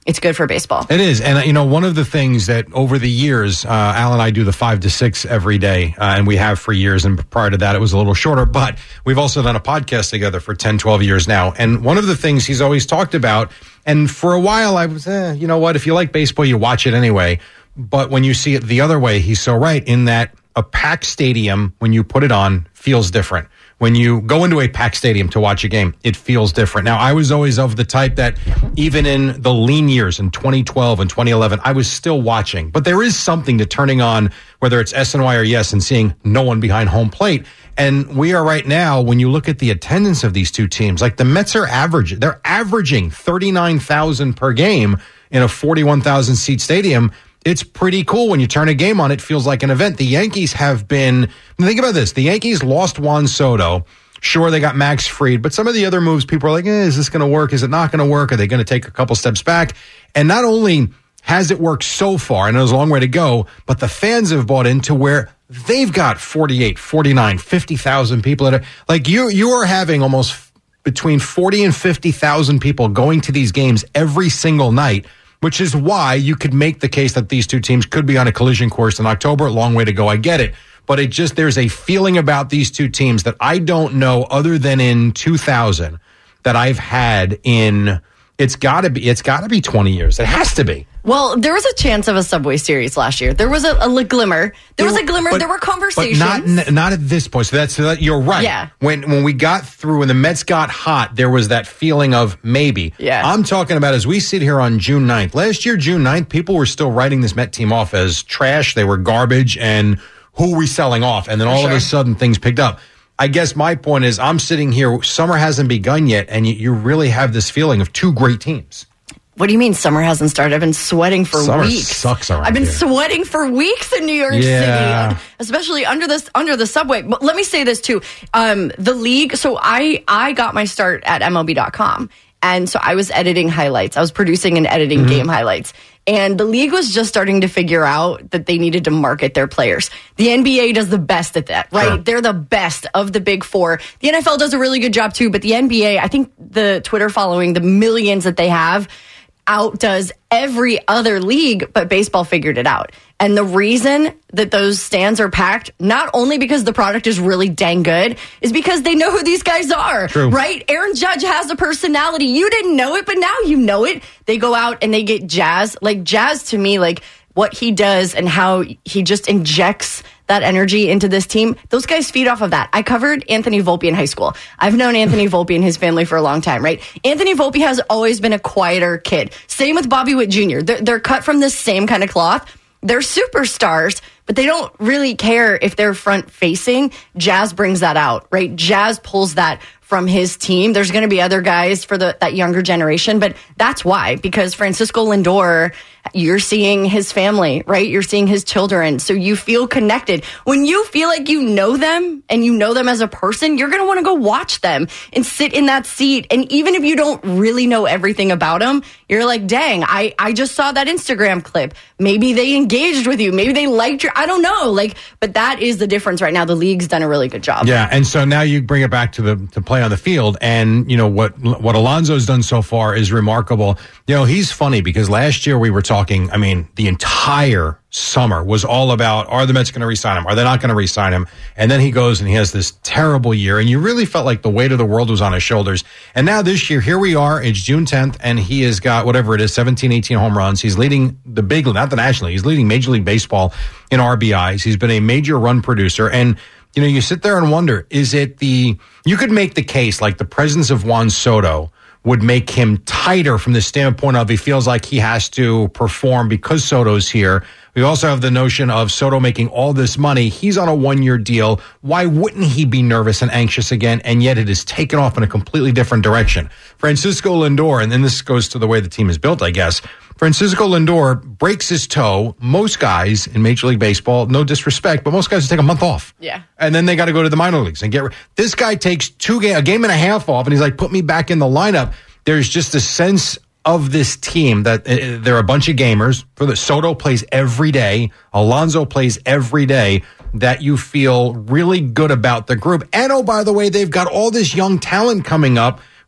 it's good for baseball. It is. And, uh, you know, one of the things that over the years, uh, Al and I do the five to six every day, uh, and we have for years. And prior to that, it was a little shorter. But we've also done a podcast together for ten, twelve years now. And one of the things he's always talked about, and for a while I was, eh, you know what, if you like baseball, you watch it anyway. But when you see it the other way, he's so right in that a packed stadium, when you put it on, feels different. When you go into a packed stadium to watch a game, it feels different. Now, I was always of the type that even in the lean years in twenty twelve and twenty eleven, I was still watching. But there is something to turning on, whether it's S N Y or Yes, and seeing no one behind home plate. And we are right now, when you look at the attendance of these two teams, like the Mets are average, they're averaging thirty-nine thousand per game in a forty-one thousand seat stadium. It's pretty cool. When you turn a game on, it feels like an event. The Yankees have been, think about this. The Yankees lost Juan Soto. Sure, they got Max Fried, but some of the other moves, people are like, eh, is this going to work? Is it not going to work? Are they going to take a couple steps back? And not only has it worked so far, and there's a long way to go, but the fans have bought into where they've got forty-eight, forty-nine, fifty thousand people that are, like you, you are having almost between forty and fifty thousand people going to these games every single night, which is why you could make the case that these two teams could be on a collision course in October. Long way to go. I get it. But it just, there's a feeling about these two teams that I don't know other than in two thousand that I've had in, it's gotta be, it's gotta be twenty years. It has to be. Well, there was a chance of a Subway Series last year. There was a, a glimmer. There was a glimmer. But- there were conversations. But not not at this point. So that's so that, you're right. Yeah. When when we got through, when the Mets got hot, there was that feeling of maybe. Yeah. I'm talking about as we sit here on June ninth. Last year, June ninth, people were still writing this Met team off as trash. They were garbage, and who are we selling off? And then all sure. of a sudden, things picked up. I guess my point is, I'm sitting here. Summer hasn't begun yet, and you, you really have this feeling of two great teams. What do you mean summer hasn't started? I've been sweating for Summer weeks. sucks around I've been here. sweating for weeks in New York Yeah. City, especially under this under the subway. But let me say this too: um, the league. So I I got my start at M L B dot com, and so I was editing highlights. I was producing and editing Mhm. game highlights. And the league was just starting to figure out that they needed to market their players. The N B A does the best at that, right? Sure. They're the best of the big four. The N F L does a really good job too, but the N B A, I think the Twitter following, the millions that they have, outdoes every other league, but baseball figured it out. And the reason that those stands are packed, not only because the product is really dang good, is because they know who these guys are, True. right? Aaron Judge has a personality. You didn't know it, but now you know it. They go out and they get Jazz. Like Jazz to me, like what he does and how he just injects that energy into this team. Those guys feed off of that. I covered Anthony Volpe in high school. I've known Anthony Volpe and his family for a long time, right? Anthony Volpe has always been a quieter kid. Same with Bobby Witt Junior They're, they're cut from the same kind of cloth. They're superstars, but they don't really care if they're front facing. Jazz brings that out, right? Jazz pulls that from his team. There's going to be other guys for the that younger generation, but that's why, because Francisco Lindor, you're seeing his family, right? You're seeing his children. So you feel connected. When you feel like you know them and you know them as a person, you're going to want to go watch them and sit in that seat. And even if you don't really know everything about them, you're like, dang, I, I just saw that Instagram clip. Maybe they engaged with you. Maybe they liked your, I don't know. Like, but that is the difference right now. The league's done a really good job. Yeah, and so now you bring it back to the to play on the field, and you know what what Alonso's done so far is remarkable. You know, he's funny because last year we were talking, I mean, the entire summer was all about, are the Mets going to re-sign him? Are they not going to re-sign him? And then he goes and he has this terrible year, and you really felt like the weight of the world was on his shoulders. And now this year, here we are, it's June tenth, and he has got whatever it is, seventeen, eighteen home runs. He's leading the big, not the National League, he's leading Major League Baseball in R B Is. He's been a major run producer. And you know, you sit there and wonder, is it the, you could make the case like the presence of Juan Soto would make him tighter from the standpoint of he feels like he has to perform because Soto's here. We also have the notion of Soto making all this money. He's on a one-year deal. Why wouldn't he be nervous and anxious again? And yet it is taken off in a completely different direction. Francisco Lindor, and then this goes to the way the team is built, I guess. Francisco Lindor breaks his toe. Most guys in Major League Baseball, no disrespect, but most guys take a month off. Yeah. And then they got to go to the minor leagues and get. This guy takes two game, a game and a half off, and he's like, "Put me back in the lineup." There's just a sense of this team that uh, they're a bunch of gamers. For the Soto plays every day, Alonso plays every day. That you feel really good about the group. And oh, by the way, they've got all this young talent coming up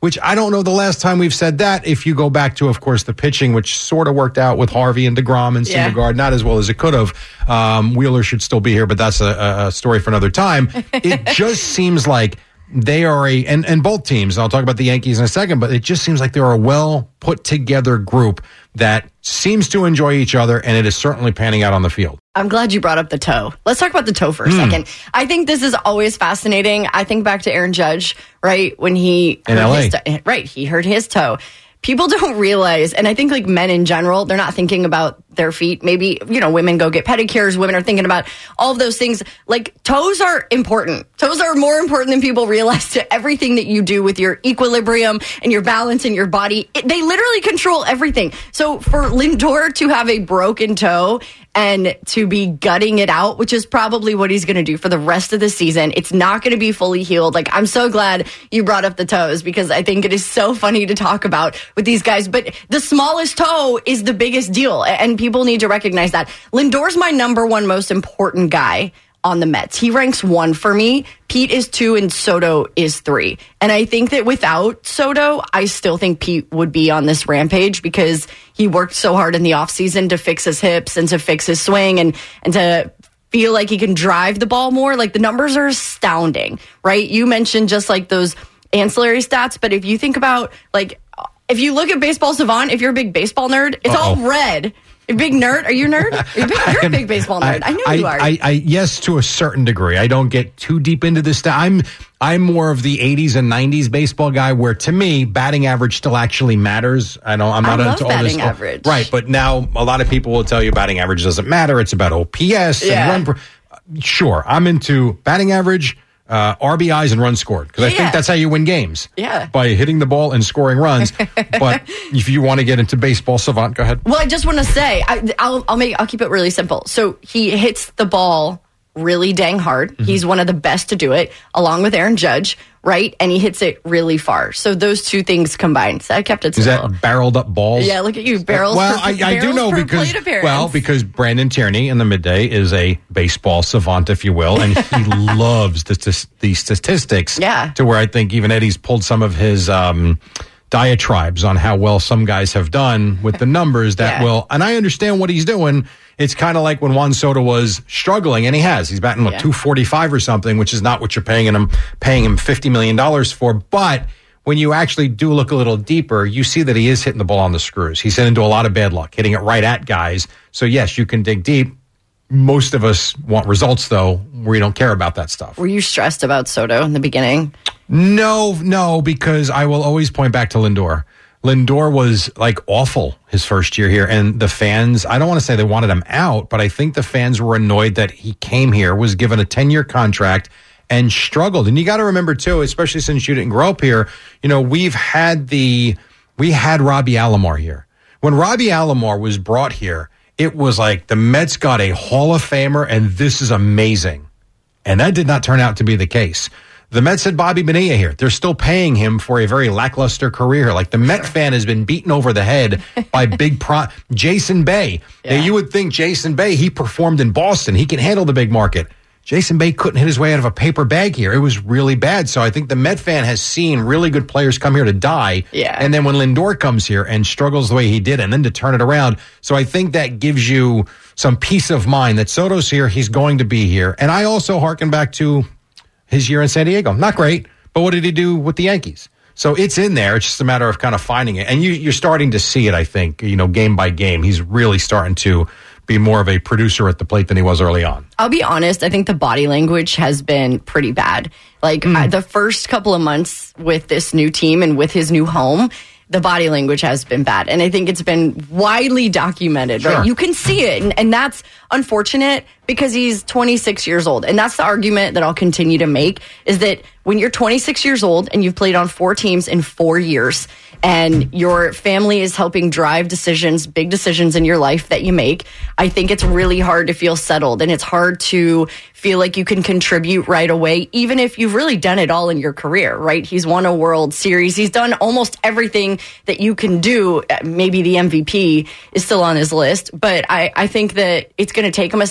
which I don't know the last time we've said that. If you go back to, of course, the pitching, which sort of worked out with Harvey and DeGrom and Yeah. Syndergaard, not as well as it could have. Um, Wheeler should still be here, but that's a, a story for another time. It just seems like they are a, and, and both teams, I'll talk about the Yankees in a second, but it just seems like they're a well put together group that seems to enjoy each other, and it is certainly panning out on the field. I'm glad you brought up the toe. Let's talk about the toe for a Hmm. second. I think this is always fascinating. I think back to Aaron Judge, right? When he In hurt L A. his toe, right, he hurt his toe. People don't realize, and I think like men in general, they're not thinking about their feet. Maybe, you know, women go get pedicures. Women are thinking about all of those things. Like toes are important. Toes are more important than people realize to everything that you do with your equilibrium and your balance in your body. It, they literally control everything. So for Lindor to have a broken toe and to be gutting it out, which is probably what he's going to do for the rest of the season, it's not going to be fully healed. Like, I'm so glad you brought up the toes because I think it is so funny to talk about with these guys. But the smallest toe is the biggest deal, and people need to recognize that. Lindor's my number one most important guy on the Mets. He ranks one for me. Pete is two and Soto is three. And I think that without Soto, I still think Pete would be on this rampage because he worked so hard in the offseason to fix his hips and to fix his swing and, and to feel like he can drive the ball more. Like the numbers are astounding, right? You mentioned just like those ancillary stats, but if you think about like, if you look at Baseball Savant, if you're a big baseball nerd, it's Uh-oh. all red. A big nerd? Are you a nerd? Are you big, you're a big baseball nerd. I, know you are. I, I, yes, to a certain degree. I don't get too deep into this stuff. I'm I'm more of the eighties and nineties baseball guy, where to me batting average still actually matters. I don't. I'm not I love into all this. batting average. Right, but now a lot of people will tell you batting average doesn't matter. It's about O P S Yeah. and run. Per, sure, I'm into batting average, uh, R B Is, and runs scored because I Yeah. think that's how you win games. Yeah. By hitting the ball and scoring runs. But if you want to get into baseball savant, go ahead. Well, I just want to say, I, I'll, I'll make, I'll keep it really simple. So he hits the ball really dang hard. Mm-hmm. He's one of the best to do it, along with Aaron Judge, right? And he hits it really far. So those two things combined. So I kept it Is simple. that barreled up balls? Yeah, look at you, barrels. Well, per, I, I do barrels know per because plate appearance. well because Brandon Tierney in the midday is a baseball savant, if you will, and he loves the, the, the statistics. Yeah. To where I think even Eddie's pulled some of his um, diatribes on how well some guys have done with the numbers that Yeah. will. And I understand what he's doing. It's kind of like when Juan Soto was struggling, and he has. He's batting, what, Yeah. two forty-five or something, which is not what you're paying him, paying him fifty million dollars for. But when you actually do look a little deeper, you see that he is hitting the ball on the screws. He's hit into a lot of bad luck, hitting it right at guys. So, yes, you can dig deep. Most of us want results, though. We don't care about that stuff. Were you stressed about Soto in the beginning? No, no, because I will always point back to Lindor. Lindor was like awful his first year here, and the fans, I don't want to say they wanted him out, but I think the fans were annoyed that he came here, was given a ten-year contract, and struggled. And you got to remember, too, especially since you didn't grow up here, you know, we've had the, we had Robbie Alomar here. When Robbie Alomar was brought here, it was like the Mets got a Hall of Famer, and this is amazing. And that did not turn out to be the case. The Mets had Bobby Bonilla here. They're still paying him for a very lackluster career. Like the Met fan has been beaten over the head by big pro Jason Bay. Yeah. Now you would think Jason Bay, he performed in Boston. He can handle the big market. Jason Bay couldn't hit his way out of a paper bag here. It was really bad. So I think the Met fan has seen really good players come here to die. Yeah. And then when Lindor comes here and struggles the way he did, and then to turn it around. So I think that gives you some peace of mind that Soto's here. He's going to be here. And I also hearken back to his year in San Diego. Not great, but what did he do with the Yankees? So it's in there. It's just a matter of kind of finding it. And you, you're starting to see it, I think, you know, game by game. He's really starting to be more of a producer at the plate than he was early on. I'll be honest, I think the body language has been pretty bad. Like Mm. I, the first couple of months with this new team and with his new home, the body language has been bad. And I think it's been widely documented, Sure. right? You can see it. And, and that's unfortunate because he's twenty-six years old. And that's the argument that I'll continue to make is that when you're twenty-six years old and you've played on four teams in four years and your family is helping drive decisions, big decisions in your life that you make, I think it's really hard to feel settled and it's hard to feel like you can contribute right away, even if you've really done it all in your career, right? He's won a World Series. He's done almost everything that you can do. Maybe the M V P is still on his list, but I, I think that it's going to take him a second to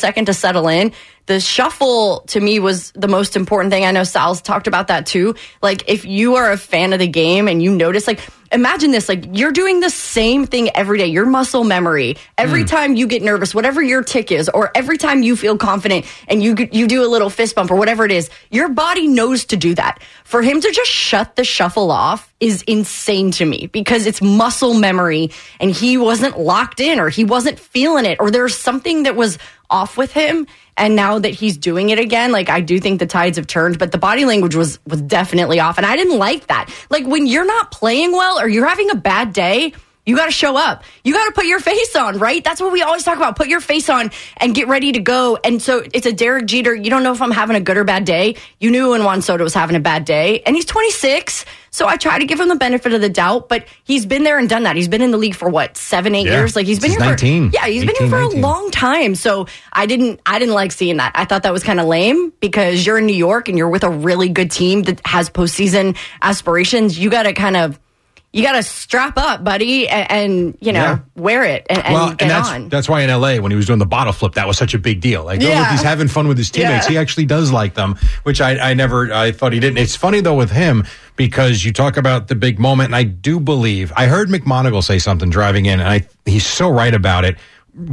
settle in. The shuffle to me was the most important thing. I know Sal's talked about that too. Like if you are a fan of the game and you notice, like imagine this, like you're doing the same thing every day. Your muscle memory, every mm. time you get nervous, whatever your tick is, or every time you feel confident and you you do a little fist bump or whatever it is, your body knows to do that. For him to just shut the shuffle off is insane to me because it's muscle memory and he wasn't locked in or he wasn't feeling it or there's something that was off with him. And now that he's doing it again, like I do think the tides have turned, but the body language was was definitely off. And I didn't like that. Like when you're not playing well or you're having a bad day, you got to show up. You got to put your face on, right? That's what we always talk about. Put your face on and get ready to go. And so it's a Derek Jeter. You don't know if I'm having a good or bad day. You knew when Juan Soto was having a bad day. And he's twenty-six. So I try to give him the benefit of the doubt. But he's been there and done that. He's been in the league for what, seven, eight Yeah. years? Like he's been Since here nineteen. for, yeah, he's been eighteen, here for nineteen. a long time. So I didn't, I didn't like seeing that. I thought that was kind of lame because you're in New York and you're with a really good team that has postseason aspirations. You got to kind of, you got to strap up, buddy, and, and you know, Yeah. wear it and, and well, get and that's on. that's why in L A when he was doing the bottle flip, that was such a big deal. Like, oh, Yeah. look, he's having fun with his teammates. Yeah. He actually does like them, which I, I never I thought he didn't. It's funny though with him because you talk about the big moment, and I do believe I heard McMonagle say something driving in, and I he's so right about it,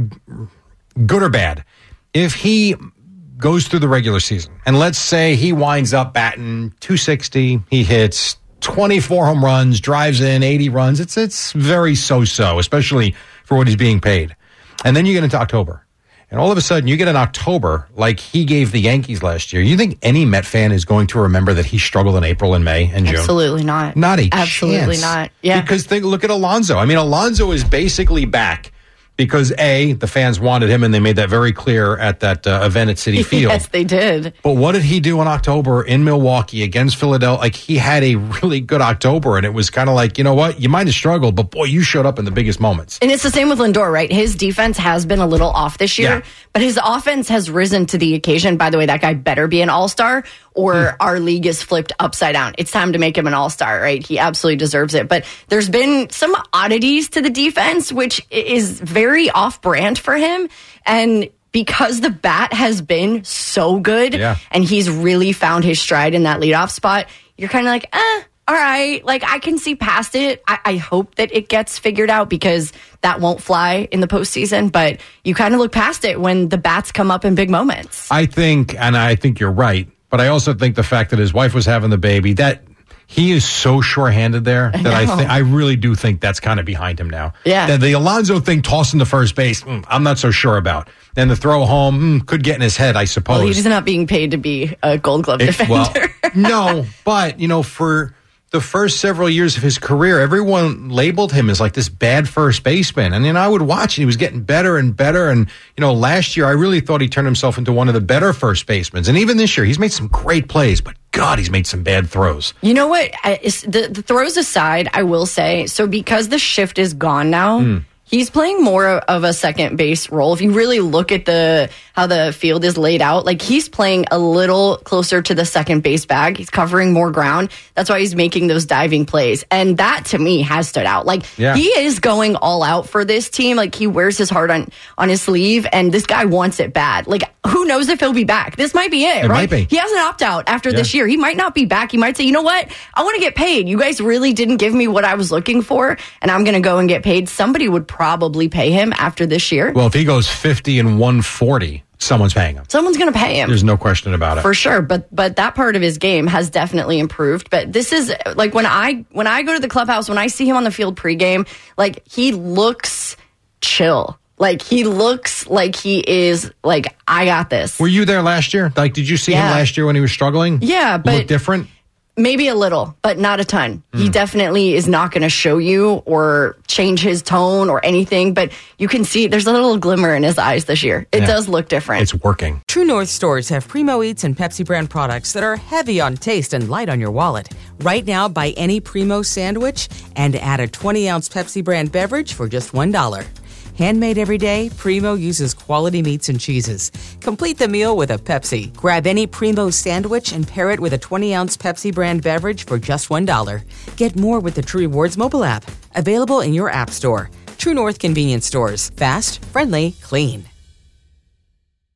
good or bad. If he goes through the regular season, and let's say he winds up batting two sixty, he hits twenty-four home runs, drives in eighty runs. It's it's very so-so, especially for what he's being paid. And then you get into October. And all of a sudden, you get an October like he gave the Yankees last year. You think any Met fan is going to remember that he struggled in April and May and June? Absolutely not. Not a Absolutely chance. not. Yeah. Because think, look at Alonso. I mean, Alonso is basically back because, A, the fans wanted him, and they made that very clear at that uh, event at Citi Field. Yes, they did. But what did he do in October in Milwaukee against Philadelphia? Like, he had a really good October, and it was kind of like, you know what? You might have struggled, but boy, you showed up in the biggest moments. And it's the same with Lindor, right? His defense has been a little off this year, Yeah. but his offense has risen to the occasion. By the way, that guy better be an all-star or our league is flipped upside down. It's time to make him an all-star, right? He absolutely deserves it. But there's been some oddities to the defense, which is very off-brand for him. And because the bat has been so good Yeah. and he's really found his stride in that leadoff spot, you're kind of like, eh, all right, like I can see past it. I, I hope that it gets figured out because that won't fly in the postseason. But you kind of look past it when the bats come up in big moments. I think, and I think you're right, but I also think the fact that his wife was having the baby, that he is so sure-handed there that I, know. think I really do think that's kind of behind him now. Yeah. The, the Alonso thing, tossing to first base, mm, I'm not so sure about. Then the throw home mm, could get in his head, I suppose. Well, he's not being paid to be a Gold Glove It- defender. well, no, but, you know, for the first several years of his career, everyone labeled him as like this bad first baseman. And, you know, I would watch and he was getting better and better. And, you know, last year I really thought he turned himself into one of the better first basemen. And even this year, he's made some great plays, but God, he's made some bad throws. You know what? I, it's- the, the throws aside, I will say, so because the shift is gone now, Mm. he's playing more of a second base role. If you really look at the how the field is laid out, like he's playing a little closer to the second base bag. He's covering more ground. That's why he's making those diving plays. And that to me has stood out. Like Yeah. he is going all out for this team. Like he wears his heart on, on his sleeve and this guy wants it bad. Like who knows if he'll be back? This might be it, It right? might be. He has an opt out after Yeah. this year. He might not be back. He might say, you know what? I want to get paid. You guys really didn't give me what I was looking for and I'm going to go and get paid. Somebody would probably pay him after this year. Well, if he goes fifty and one forty, someone's paying him. Someone's going to pay him. There's no question about it. For sure, but but that part of his game has definitely improved. But this is like when I when I go to the clubhouse, when I see him on the field pregame, like he looks chill. Like he looks like he is like I got this. Were you there last year? Like, did you see Yeah. him last year when he was struggling? Yeah, but Look different? maybe a little, but not a ton. He Mm. definitely is not going to show you or change his tone or anything. But you can see there's a little glimmer in his eyes this year. It Yeah. does look different. It's working. True North stores have Primo Eats and Pepsi brand products that are heavy on taste and light on your wallet. Right now, buy any Primo sandwich and add a twenty ounce Pepsi brand beverage for just one dollar. Handmade every day, Primo uses quality meats and cheeses. Complete the meal with a Pepsi. Grab any Primo sandwich and pair it with a twenty ounce Pepsi brand beverage for just one dollar. Get more with the True Rewards mobile app. Available in your app store. True North convenience stores. Fast, friendly, clean.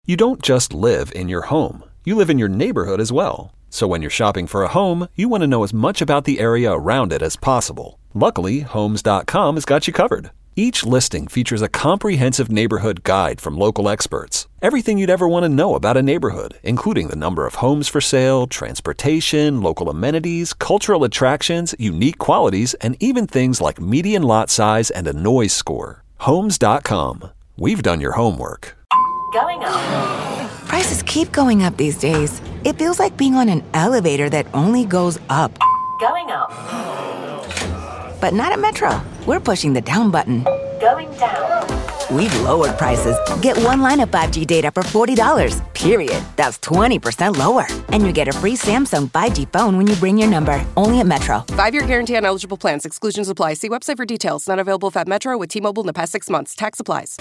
You don't just live in your home, you live in your neighborhood as well. So when you're shopping for a home, you want to know as much about the area around it as possible. Luckily, Homes dot com has got you covered. Each listing features a comprehensive neighborhood guide from local experts. Everything you'd ever want to know about a neighborhood, including the number of homes for sale, transportation, local amenities, cultural attractions, unique qualities, and even things like median lot size and a noise score. Homes dot com. We've done your homework. Going up. Prices keep going up these days. It feels like being on an elevator that only goes up. Going up. But not at Metro. We're pushing the down button. Going down. We've lowered prices. Get one line of five G data for forty dollars, period. That's twenty percent lower. And you get a free Samsung five G phone when you bring your number. Only at Metro. Five-year guarantee on eligible plans. Exclusions apply. See website for details. Not available if at Metro with T-Mobile in the past six months. Tax applies.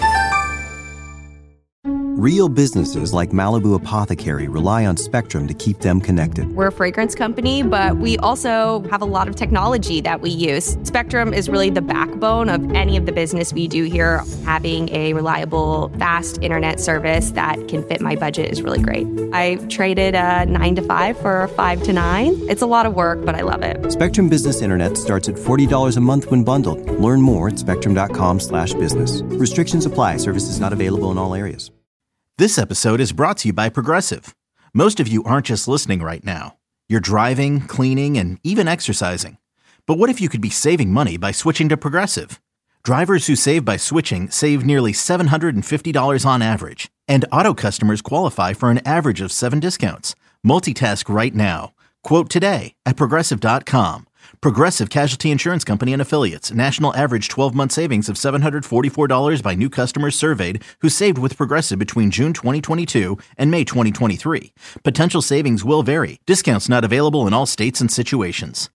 Real businesses like Malibu Apothecary rely on Spectrum to keep them connected. We're a fragrance company, but we also have a lot of technology that we use. Spectrum is really the backbone of any of the business we do here. Having a reliable, fast internet service that can fit my budget is really great. I traded a nine to five for a five to nine. It's a lot of work, but I love it. Spectrum Business Internet starts at forty dollars a month when bundled. Learn more at spectrum.com slash business. Restrictions apply. Services not available in all areas. This episode is brought to you by Progressive. Most of you aren't just listening right now. You're driving, cleaning, and even exercising. But what if you could be saving money by switching to Progressive? Drivers who save by switching save nearly seven hundred fifty dollars on average. And auto customers qualify for an average of seven discounts. Multitask right now. Quote today at Progressive dot com. Progressive Casualty Insurance Company and Affiliates. National average twelve-month savings of seven hundred forty-four dollars by new customers surveyed who saved with Progressive between June twenty twenty-two and May twenty twenty-three. Potential savings will vary. Discounts not available in all states and situations.